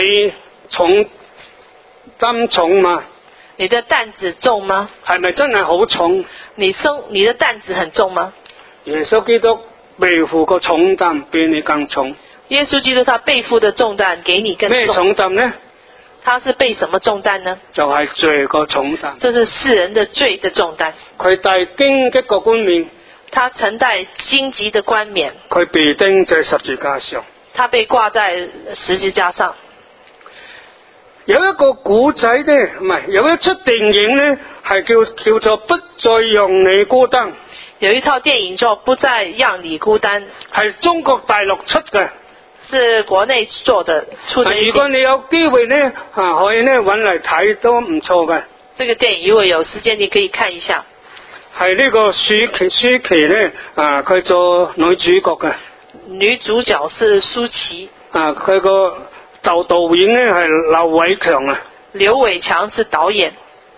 [SPEAKER 1] 擔重嗎？
[SPEAKER 2] 你的擔子重嗎？
[SPEAKER 1] 係咪真係好重？
[SPEAKER 2] 你的擔子很重嗎？
[SPEAKER 1] 耶穌基督背負個重擔比你更重。
[SPEAKER 2] 耶穌基督他背負的重擔給你更重。
[SPEAKER 1] 咩重擔呢？
[SPEAKER 2] 他是被什麼重擔呢？
[SPEAKER 1] 就係罪個重擔。
[SPEAKER 2] 這是世人的罪的重擔。
[SPEAKER 1] 佢戴荊棘個冠冕，
[SPEAKER 2] 他曾戴荊棘的冠冕，
[SPEAKER 1] 佢被釘在十字架上。
[SPEAKER 2] 他被掛在十字架上。
[SPEAKER 1] 有一個古仔呢，唔係有一出電影呢，係叫做不再讓你孤單。
[SPEAKER 2] 有一套電影叫不再讓你孤單，
[SPEAKER 1] 係中國大陸出嘅，
[SPEAKER 2] 是國內做的出的。
[SPEAKER 1] 如果你有機會呢，可以呢搵嚟睇都唔錯嘅。
[SPEAKER 2] 這個電影如果有時間你可以看一下。
[SPEAKER 1] 係呢個舒淇呢，佢做女主角嘅。
[SPEAKER 2] 女主角是舒淇。
[SPEAKER 1] 佢個導演呢係劉偉強啊。
[SPEAKER 2] 劉偉強是導演。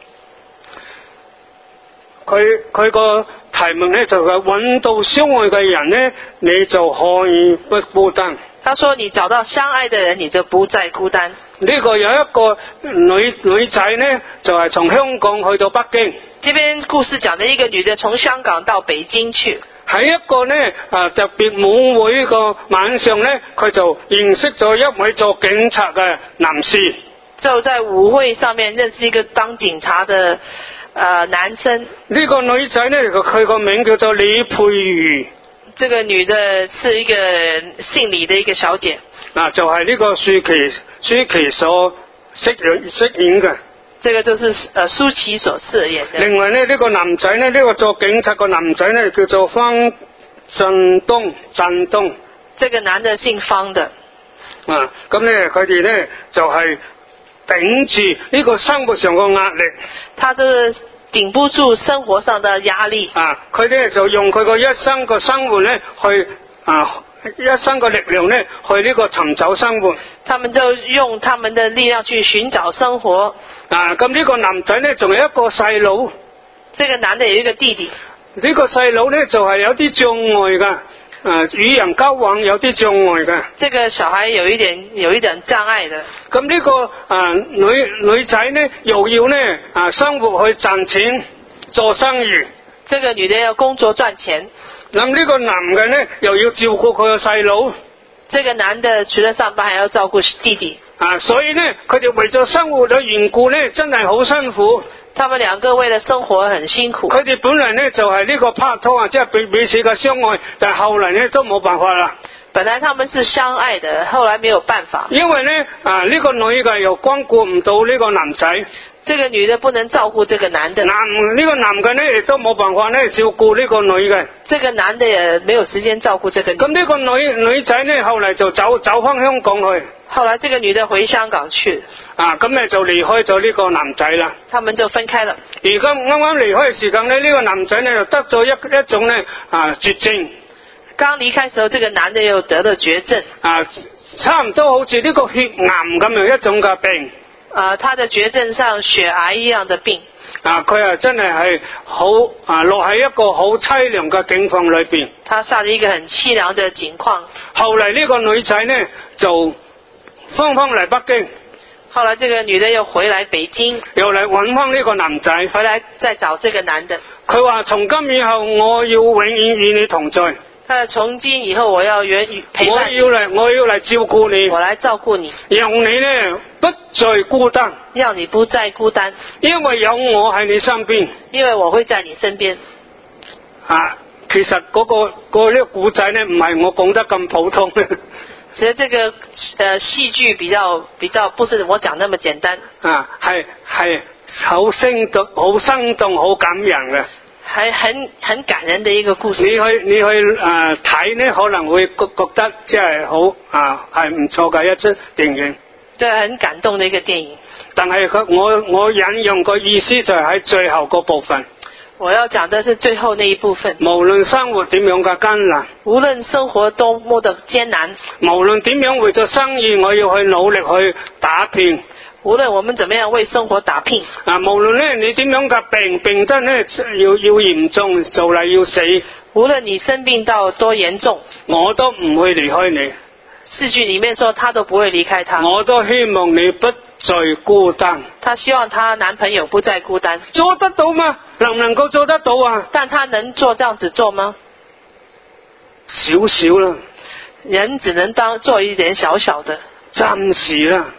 [SPEAKER 1] 佢個題目呢就係揾到相愛嘅人呢，你就可以不孤單。
[SPEAKER 2] 他說你找到相愛的人，你就不再孤單。
[SPEAKER 1] 呢個有一個女仔呢，就係從香港去到北京。
[SPEAKER 2] 這邊故事講的一個女的從香港到北京去。喺
[SPEAKER 1] 一個呢特別舞會個晚上呢，佢就認識咗一位做警察嘅男士。
[SPEAKER 2] 就在舞會上面認識一個當警察的男生。呢個女仔呢，佢個名叫做李佩瑜。這個女的是一個姓李的一個小姐。
[SPEAKER 1] 就係呢個舒淇所飾演嘅。
[SPEAKER 2] 這個就是舒淇所飾演的。
[SPEAKER 1] 另外呢，呢個男仔呢，呢個做警察個男仔呢，叫做方振東。
[SPEAKER 2] 這個男的姓方的。
[SPEAKER 1] 咁呢，佢哋呢就係頂住呢個生活上個壓力。
[SPEAKER 2] 他就是頂不住生活上的壓力。
[SPEAKER 1] 佢呢就用佢個一生個生活呢去一生個力量呢去呢個尋找生活。
[SPEAKER 2] 他們就用他們的力量去尋找生活。
[SPEAKER 1] 咁呢個男仔呢仲有一個細佬。
[SPEAKER 2] 這個男的有一個弟弟。
[SPEAKER 1] 呢個細佬呢就係有啲障礙噶。與人交往有啲障礙嘅。
[SPEAKER 2] 這個小孩有一點障礙的。
[SPEAKER 1] 咁呢個女仔呢又要呢生活去賺錢做生意。
[SPEAKER 2] 這個女的要工作賺錢。
[SPEAKER 1] 咁呢個男嘅呢又要照顧佢個細佬。
[SPEAKER 2] 這個男的除了上班還要照顧弟弟。
[SPEAKER 1] 所以呢佢哋為咗生活嘅緣故呢真係好辛苦。
[SPEAKER 2] 他們兩個為了生活很辛苦。
[SPEAKER 1] 佢哋本來呢就係呢個拍拖即係彼此嘅相愛，但係後來呢都冇辦法啦。
[SPEAKER 2] 本來他們是相愛的，後來沒有辦法。
[SPEAKER 1] 因為呢呢個女嘅又關顧唔到呢個男仔。
[SPEAKER 2] 這個女的不能照顧這個男的。
[SPEAKER 1] 呢個男嘅呢亦都冇辦法呢照顧呢個女嘅。
[SPEAKER 2] 這個男的也沒有時間照顧這個女的。
[SPEAKER 1] 咁呢個女仔呢後來就走返香港去。
[SPEAKER 2] 後來這個女的回香港去。
[SPEAKER 1] 咁呢就離開咗呢個男仔啦。
[SPEAKER 2] 他們就分開了。
[SPEAKER 1] 而家啱啱離開嘅時間呢，呢個男仔呢就得咗一種呢絕症。
[SPEAKER 2] 剛離開時候，這個男的又得了絕症。
[SPEAKER 1] 差唔多好似呢個血癌咁樣一種嘅病。
[SPEAKER 2] 他的絕症像血癌一樣的病。
[SPEAKER 1] 佢真係好落喺一個好淒涼嘅境況裏邊。
[SPEAKER 2] 他下咗一個很淒涼的境況。
[SPEAKER 1] 後嚟呢個女仔呢就翻嚟北京。
[SPEAKER 2] 後來這個女的又回來北京。
[SPEAKER 1] 又嚟揾翻呢個男仔。
[SPEAKER 2] 回來再找這個男的。
[SPEAKER 1] 佢話從今以後我要永遠與你同在。
[SPEAKER 2] 從今以後我要陪伴你。
[SPEAKER 1] 我要嚟照顧你。
[SPEAKER 2] 我來照顧你。
[SPEAKER 1] 讓你呢不再孤單。
[SPEAKER 2] 讓你不再孤單。
[SPEAKER 1] 因為有我喺你身邊。
[SPEAKER 2] 因為我會在你身邊。
[SPEAKER 1] 其實嗰個呢個故仔呢唔係我講得咁普通。
[SPEAKER 2] 其實這個戲劇比較不是我講那麼簡單。
[SPEAKER 1] 係好生動好感人嘅。
[SPEAKER 2] 還很感人的一個故事。
[SPEAKER 1] 你去睇呢可能會覺得即係好係唔錯嘅一出電影。
[SPEAKER 2] 對，很感動的一個電影。
[SPEAKER 1] 但係我引用個意思就係喺最後個部分。
[SPEAKER 2] 我要講的是最後那一部分。
[SPEAKER 1] 無論生活點樣嘅艱難。
[SPEAKER 2] 無論生活多麼的艱難。
[SPEAKER 1] 無論點樣為咗生意我要去努力去打拼。
[SPEAKER 2] 無論我們怎麼樣為生活打拼。
[SPEAKER 1] 無論呢你點樣嘅病得呢要嚴重就嚟要死。
[SPEAKER 2] 無論你生病到多嚴重。我都唔會離開你。詩句裡面說他都不會離開他。
[SPEAKER 1] 我都希望你不再孤單。
[SPEAKER 2] 他希望他男朋友不再孤單。
[SPEAKER 1] 做得到嗎？能唔能夠做得到啊？
[SPEAKER 2] 但他能做這樣子做嗎？
[SPEAKER 1] 少少啦。
[SPEAKER 2] 人只能做一點小小的。
[SPEAKER 1] 暫時啦。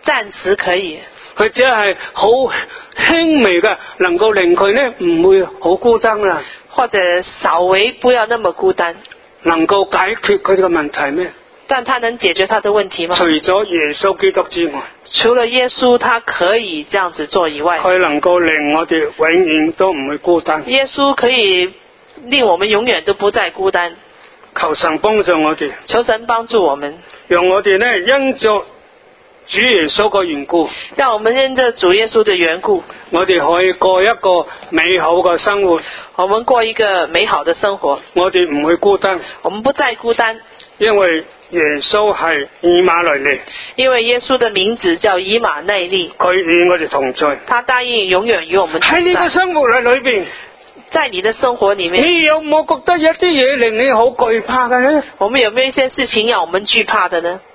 [SPEAKER 2] 暫時可以，
[SPEAKER 1] 佢只係好輕微嘅，能夠令佢呢唔會好孤單啦，
[SPEAKER 2] 或者稍微不要那麼孤單，
[SPEAKER 1] 能夠解決佢嘅問題咩？
[SPEAKER 2] 但他能解決他的問題嗎？
[SPEAKER 1] 除咗耶穌基督之外，
[SPEAKER 2] 除了耶穌他可以這樣子做以外，
[SPEAKER 1] 佢能夠令我哋永遠都唔會孤單。
[SPEAKER 2] 耶穌可以令我們永遠都不再孤單。
[SPEAKER 1] 求神幫助我哋，
[SPEAKER 2] 求神幫助我們，
[SPEAKER 1] 讓我哋呢因着主耶穌嘅緣故，
[SPEAKER 2] 讓我們因着主耶穌的緣故，
[SPEAKER 1] 我哋可以過一個美好嘅生活。
[SPEAKER 2] 我們過一個美好的生活，
[SPEAKER 1] 我哋唔會孤單，
[SPEAKER 2] 我們不再孤單，
[SPEAKER 1] 因為耶穌係以馬內利，
[SPEAKER 2] 因為耶穌的名字叫以馬內利，
[SPEAKER 1] 佢與我哋同在，
[SPEAKER 2] 他答應永遠與我們同在。
[SPEAKER 1] 喺呢個生活裏邊，
[SPEAKER 2] 在你的生活裏面，
[SPEAKER 1] 你有冇覺得有啲嘢令你好懼怕嘅呢？
[SPEAKER 2] 我們有沒有一些事情讓我們懼怕的呢？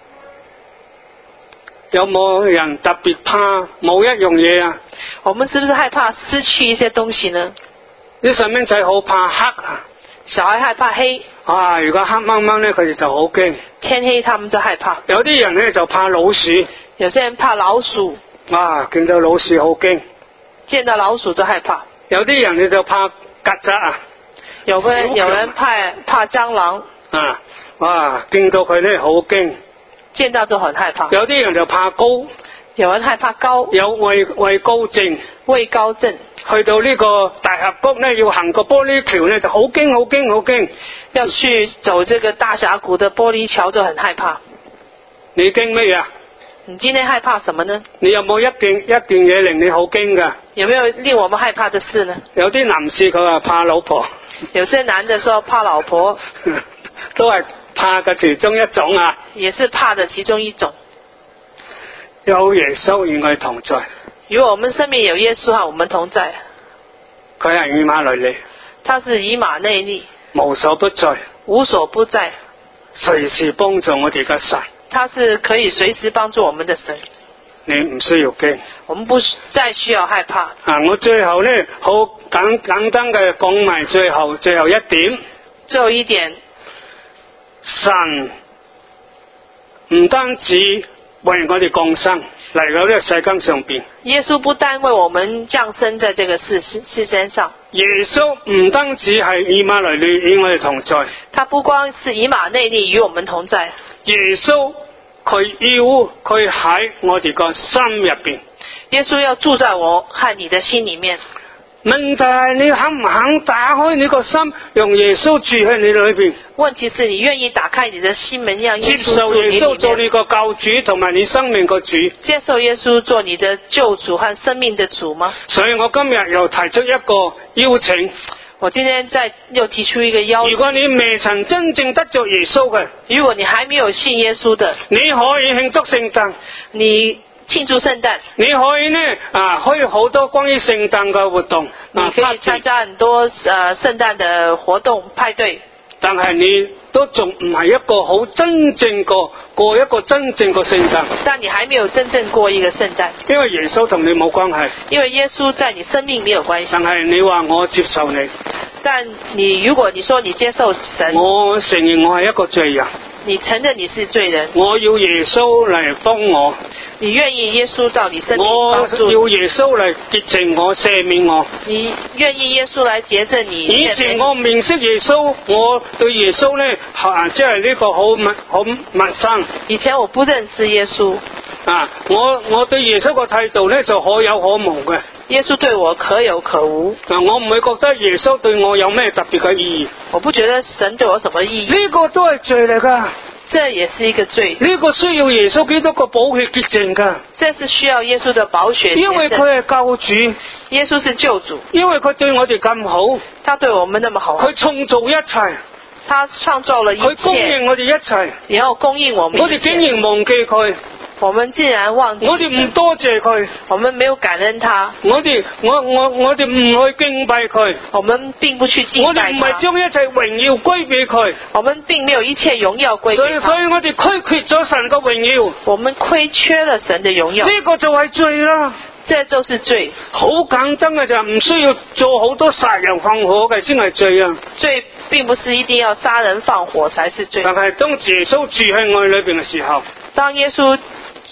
[SPEAKER 1] 有冇人特別怕某一樣嘢啊？
[SPEAKER 2] 我們是不是害怕失去一些東西呢？
[SPEAKER 1] 啲細蚊仔好怕黑啊！
[SPEAKER 2] 小孩害怕黑
[SPEAKER 1] 啊！如果黑掹掹咧，佢哋就好驚。
[SPEAKER 2] 天黑，他們就害怕。
[SPEAKER 1] 有啲人咧就怕老鼠，
[SPEAKER 2] 有些人怕老鼠。
[SPEAKER 1] 啊！見到老鼠好驚，
[SPEAKER 2] 見到老鼠就害怕。
[SPEAKER 1] 有啲人咧就怕曱甴啊。
[SPEAKER 2] 有人怕蟑螂。
[SPEAKER 1] 啊！哇！見到佢咧好驚。
[SPEAKER 2] 見到就很害怕。
[SPEAKER 1] 有啲人就怕高。
[SPEAKER 2] 有人害怕高。
[SPEAKER 1] 有畏高症。
[SPEAKER 2] 畏高症。
[SPEAKER 1] 去到呢個大峽谷呢，要行個玻璃橋呢，就好驚好驚好驚。
[SPEAKER 2] 要去走這個大峽谷的玻璃橋就很害怕。
[SPEAKER 1] 你驚乜嘢？
[SPEAKER 2] 你今天害怕什麼呢？
[SPEAKER 1] 你有冇一件嘢令你好驚噶？
[SPEAKER 2] 有沒有令我們害怕的事呢？
[SPEAKER 1] 有啲男士佢話怕老婆。
[SPEAKER 2] 有些男的說怕老婆。
[SPEAKER 1] 都係怕嘅其中一種啊。
[SPEAKER 2] 也是怕的其中一種。
[SPEAKER 1] 有耶穌與我哋同在。
[SPEAKER 2] 如果我們生命有耶穌和我們同在，
[SPEAKER 1] 佢係以馬內利，
[SPEAKER 2] 他是以馬內利，
[SPEAKER 1] 無所不在，
[SPEAKER 2] 無所不在，
[SPEAKER 1] 隨時幫助我哋嘅神。
[SPEAKER 2] 他是可以隨時幫助我們的神。
[SPEAKER 1] 你唔需要驚，
[SPEAKER 2] 我們不再需要害怕。
[SPEAKER 1] 我最後呢，好簡單嘅講埋最後一點。
[SPEAKER 2] 最後一點，
[SPEAKER 1] 神唔單止為我哋降生嚟到呢個世間上邊，
[SPEAKER 2] 耶穌不單為我們降生在這個世間上，
[SPEAKER 1] 耶穌唔單止係以馬內利與我哋同在，
[SPEAKER 2] 他不光是以馬內利與我們同在，
[SPEAKER 1] 耶穌佢喺我哋個心入邊，
[SPEAKER 2] 耶穌要住在我和你的心裏面。
[SPEAKER 1] 問題係你肯唔肯打開你個心，讓耶穌住喺你裏邊？
[SPEAKER 2] 問題是你願意打開你的心門，讓耶穌
[SPEAKER 1] 接受耶穌做你個救主同埋你生命個主？
[SPEAKER 2] 接受耶穌做你的救主和生命的主嗎？
[SPEAKER 1] 所以我今日又提出一個邀請。
[SPEAKER 2] 我今天又提出一個邀請。
[SPEAKER 1] 如果你未曾真正得着耶穌嘅，
[SPEAKER 2] 如果你還沒有信耶穌的，
[SPEAKER 1] 你可以慶祝聖誕。
[SPEAKER 2] 你慶祝聖誕，
[SPEAKER 1] 你可以呢可以好多關於聖誕嘅活動，
[SPEAKER 2] 你可以參加很多聖誕的活動派對。
[SPEAKER 1] 但係你都仲唔係一個好真正過一個真正嘅聖誕。
[SPEAKER 2] 但你還沒有真正過一個聖誕，
[SPEAKER 1] 因為耶穌同你冇關係。
[SPEAKER 2] 因為耶穌在你生命沒有關係。
[SPEAKER 1] 但係你話我接受你，
[SPEAKER 2] 但如果你說你接受神，
[SPEAKER 1] 我承認我係一個罪人。
[SPEAKER 2] 你承認你是罪人，
[SPEAKER 1] 我要耶穌嚟幫我。
[SPEAKER 2] 你願意耶穌到你生命幫助你，
[SPEAKER 1] 我要耶穌嚟潔淨我、赦免我。
[SPEAKER 2] 你願意耶穌來潔淨你。
[SPEAKER 1] 以前我唔認識耶穌，我對耶穌呢即係呢個好陌生。
[SPEAKER 2] 以前我不認識耶穌，
[SPEAKER 1] 我對耶穌個態度呢就可有可無嘅。
[SPEAKER 2] 耶穌對我可有可無。
[SPEAKER 1] 我唔會覺得耶穌對我有咩特別嘅意義。
[SPEAKER 2] 我不覺得神對我什麼意義。
[SPEAKER 1] 呢個都係罪嚟噶。
[SPEAKER 2] 這也是一個罪。
[SPEAKER 1] 呢個需要耶穌基督個寶血潔淨噶。
[SPEAKER 2] 這是需要耶穌的寶血潔淨。
[SPEAKER 1] 因為佢係救主。
[SPEAKER 2] 耶穌是救主。
[SPEAKER 1] 因為佢對我哋咁好。
[SPEAKER 2] 他對我們那麼好。
[SPEAKER 1] 佢創造一切。
[SPEAKER 2] 他創造了一切。
[SPEAKER 1] 佢供應我哋一切。
[SPEAKER 2] 然後供應我們。
[SPEAKER 1] 我哋竟然忘記佢。
[SPEAKER 2] 我們竟然忘記。
[SPEAKER 1] 我哋唔多謝佢。
[SPEAKER 2] 我們沒有感恩他。
[SPEAKER 1] 我哋唔去敬拜佢。
[SPEAKER 2] 我們並不去敬拜他。
[SPEAKER 1] 我哋唔係將一切榮耀歸俾佢。
[SPEAKER 2] 我們並沒有一切榮耀歸給他。
[SPEAKER 1] 所以我哋虧缺咗神嘅榮耀。
[SPEAKER 2] 我們虧缺了神的榮耀。
[SPEAKER 1] 呢個就係罪啦。
[SPEAKER 2] 這就是罪。
[SPEAKER 1] 好簡單嘅就係唔需要做好多殺人放火嘅先係罪啊。
[SPEAKER 2] 罪並不是一定要殺人放火才是罪。
[SPEAKER 1] 但係當耶穌住喺我裏邊嘅時候，
[SPEAKER 2] 當耶穌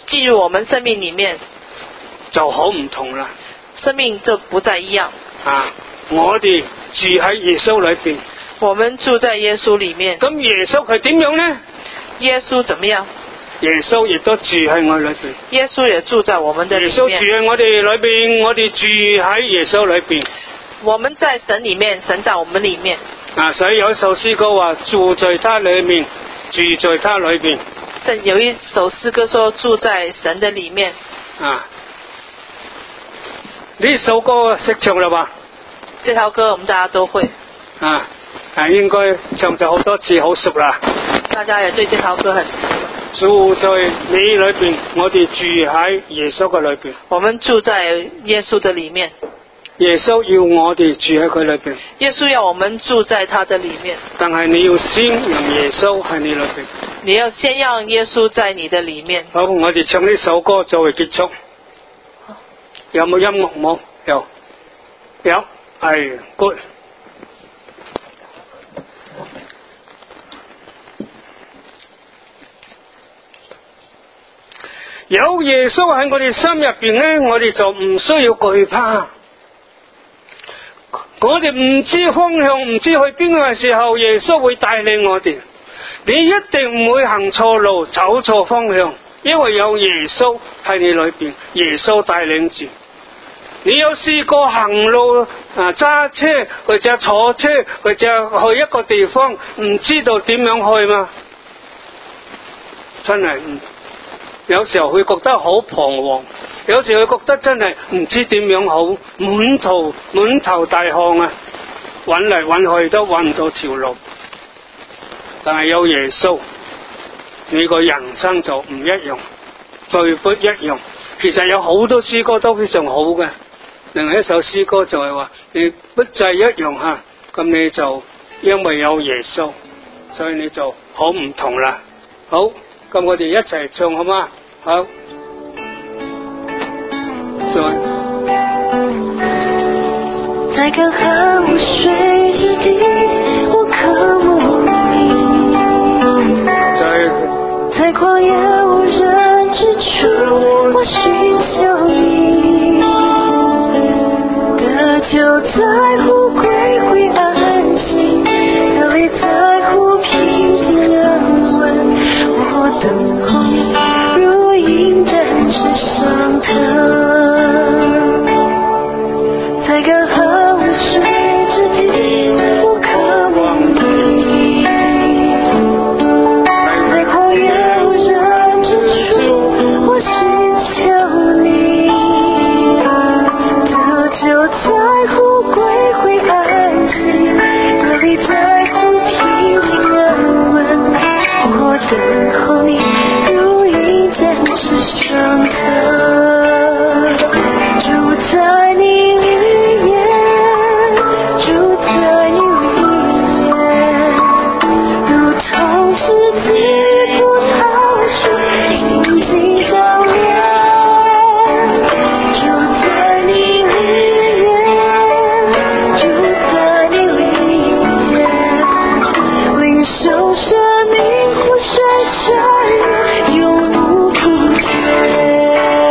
[SPEAKER 2] 進入我們生命裏面，
[SPEAKER 1] 就好唔同啦。
[SPEAKER 2] 生命就不再一樣。
[SPEAKER 1] 我哋住喺耶穌裏邊，
[SPEAKER 2] 我們住在耶穌裏面。
[SPEAKER 1] 咁耶穌係點樣呢？
[SPEAKER 2] 耶穌怎麼樣？
[SPEAKER 1] 耶穌亦都住喺我裏邊。
[SPEAKER 2] 耶穌也住在我們的裏面。
[SPEAKER 1] 耶穌住喺我哋裏邊，我哋住喺耶穌裏邊。
[SPEAKER 2] 我們在神裏面，神在我們裏面。
[SPEAKER 1] 所以有一首詩歌話住在他裏面，住在他裏邊。
[SPEAKER 2] 有一首詩歌說住在神的裏面。
[SPEAKER 1] 呢首歌識唱啦吧？
[SPEAKER 2] 這條歌我們大家都會。
[SPEAKER 1] 應該唱咗好多次，好熟啦。
[SPEAKER 2] 大家也對這條歌很
[SPEAKER 1] 熟。住在你裏邊，我哋住喺耶穌嘅裏邊。
[SPEAKER 2] 我們住在耶穌的裏面。
[SPEAKER 1] 耶穌要我哋住喺佢裏邊。
[SPEAKER 2] 耶穌要我們住在他的裏面。
[SPEAKER 1] 但係你要先讓耶穌喺你裏邊。
[SPEAKER 2] 你要先讓耶穌在你的裏面。
[SPEAKER 1] 好，我哋唱呢首歌作為結束。有冇音樂冇？有，係 good。有耶穌喺我哋心入邊呢，我哋就唔需要懼怕。我哋唔知方向，唔知去邊個嘅時候，耶穌會帶領我哋。你一定唔會行錯路，走錯方向，因為有耶穌喺你裏邊，耶穌帶領住。你有試過行路揸車或者坐車或者去一個地方，唔知道點樣去嗎？真係有時候會覺得好彷徨，有時會覺得真係唔知點樣好，滿頭大汗啊，揾嚟揾去都揾唔到條路。但係有耶穌，你個人生就唔一樣，最不一樣。其實有好多詩歌都非常好嘅，另外一首詩歌就係話你不再一樣吓，咁你就因為有耶穌，所以你就好唔同啦。好，咁我哋一齊唱好嗎？好，
[SPEAKER 3] 在干旱无水之地，我渴慕你；在旷野无人之处，我寻求你。得救在乎归回安息，得力在乎平静安稳。我等候你，如鹰展翅上腾。在干旱无水之地，我渴望你；在旷野无人之处，我寻求你。得救在乎归回安息，得力在乎平静安稳。我等候你，如鹰展翅上腾。住在你里面，住在你里面，如同枝子葡萄树，紧紧相连。住在你里面，住在你里面，领受生命活水泉源，永不枯竭。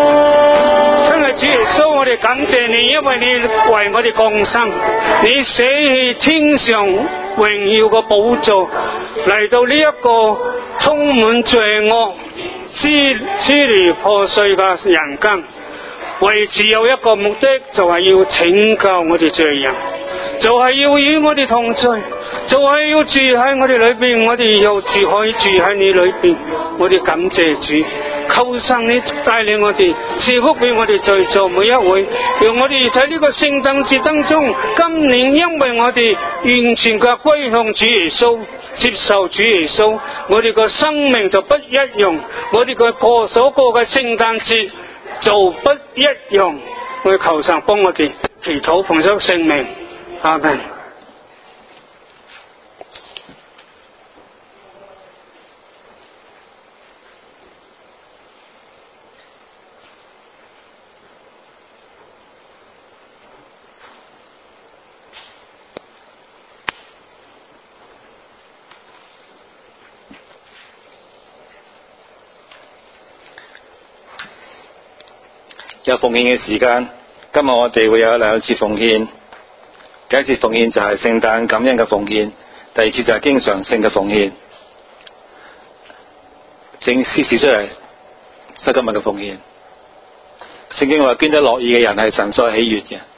[SPEAKER 1] 我哋感謝你，因為你為我哋降生，你捨棄天上榮耀嘅寶座，嚟到呢一個充滿罪惡、支離破碎嘅人間，為只有一個目的，就係要拯救我哋罪人，就係要與我哋同在，就係要住喺我哋裏邊，我哋又可以住喺你裏邊。我哋感謝主，求神你帶領我哋，賜福俾我哋在座每一位，讓我哋喺呢個聖誕節當中，今年因為我哋完全嘅歸向主耶穌，接受主耶穌，我哋個生命就不一樣，我哋個所過嘅聖誕節就不一樣。我求神幫我哋祈禱奉出聖名，阿們。
[SPEAKER 4] 有奉獻嘅時間。今日我哋會有兩次奉獻，第一次奉獻就係聖誕感恩嘅奉獻，第二次就係經常性嘅奉獻。請司事出嚟收今日嘅奉獻。聖經話捐得樂意嘅人係神所喜悅嘅。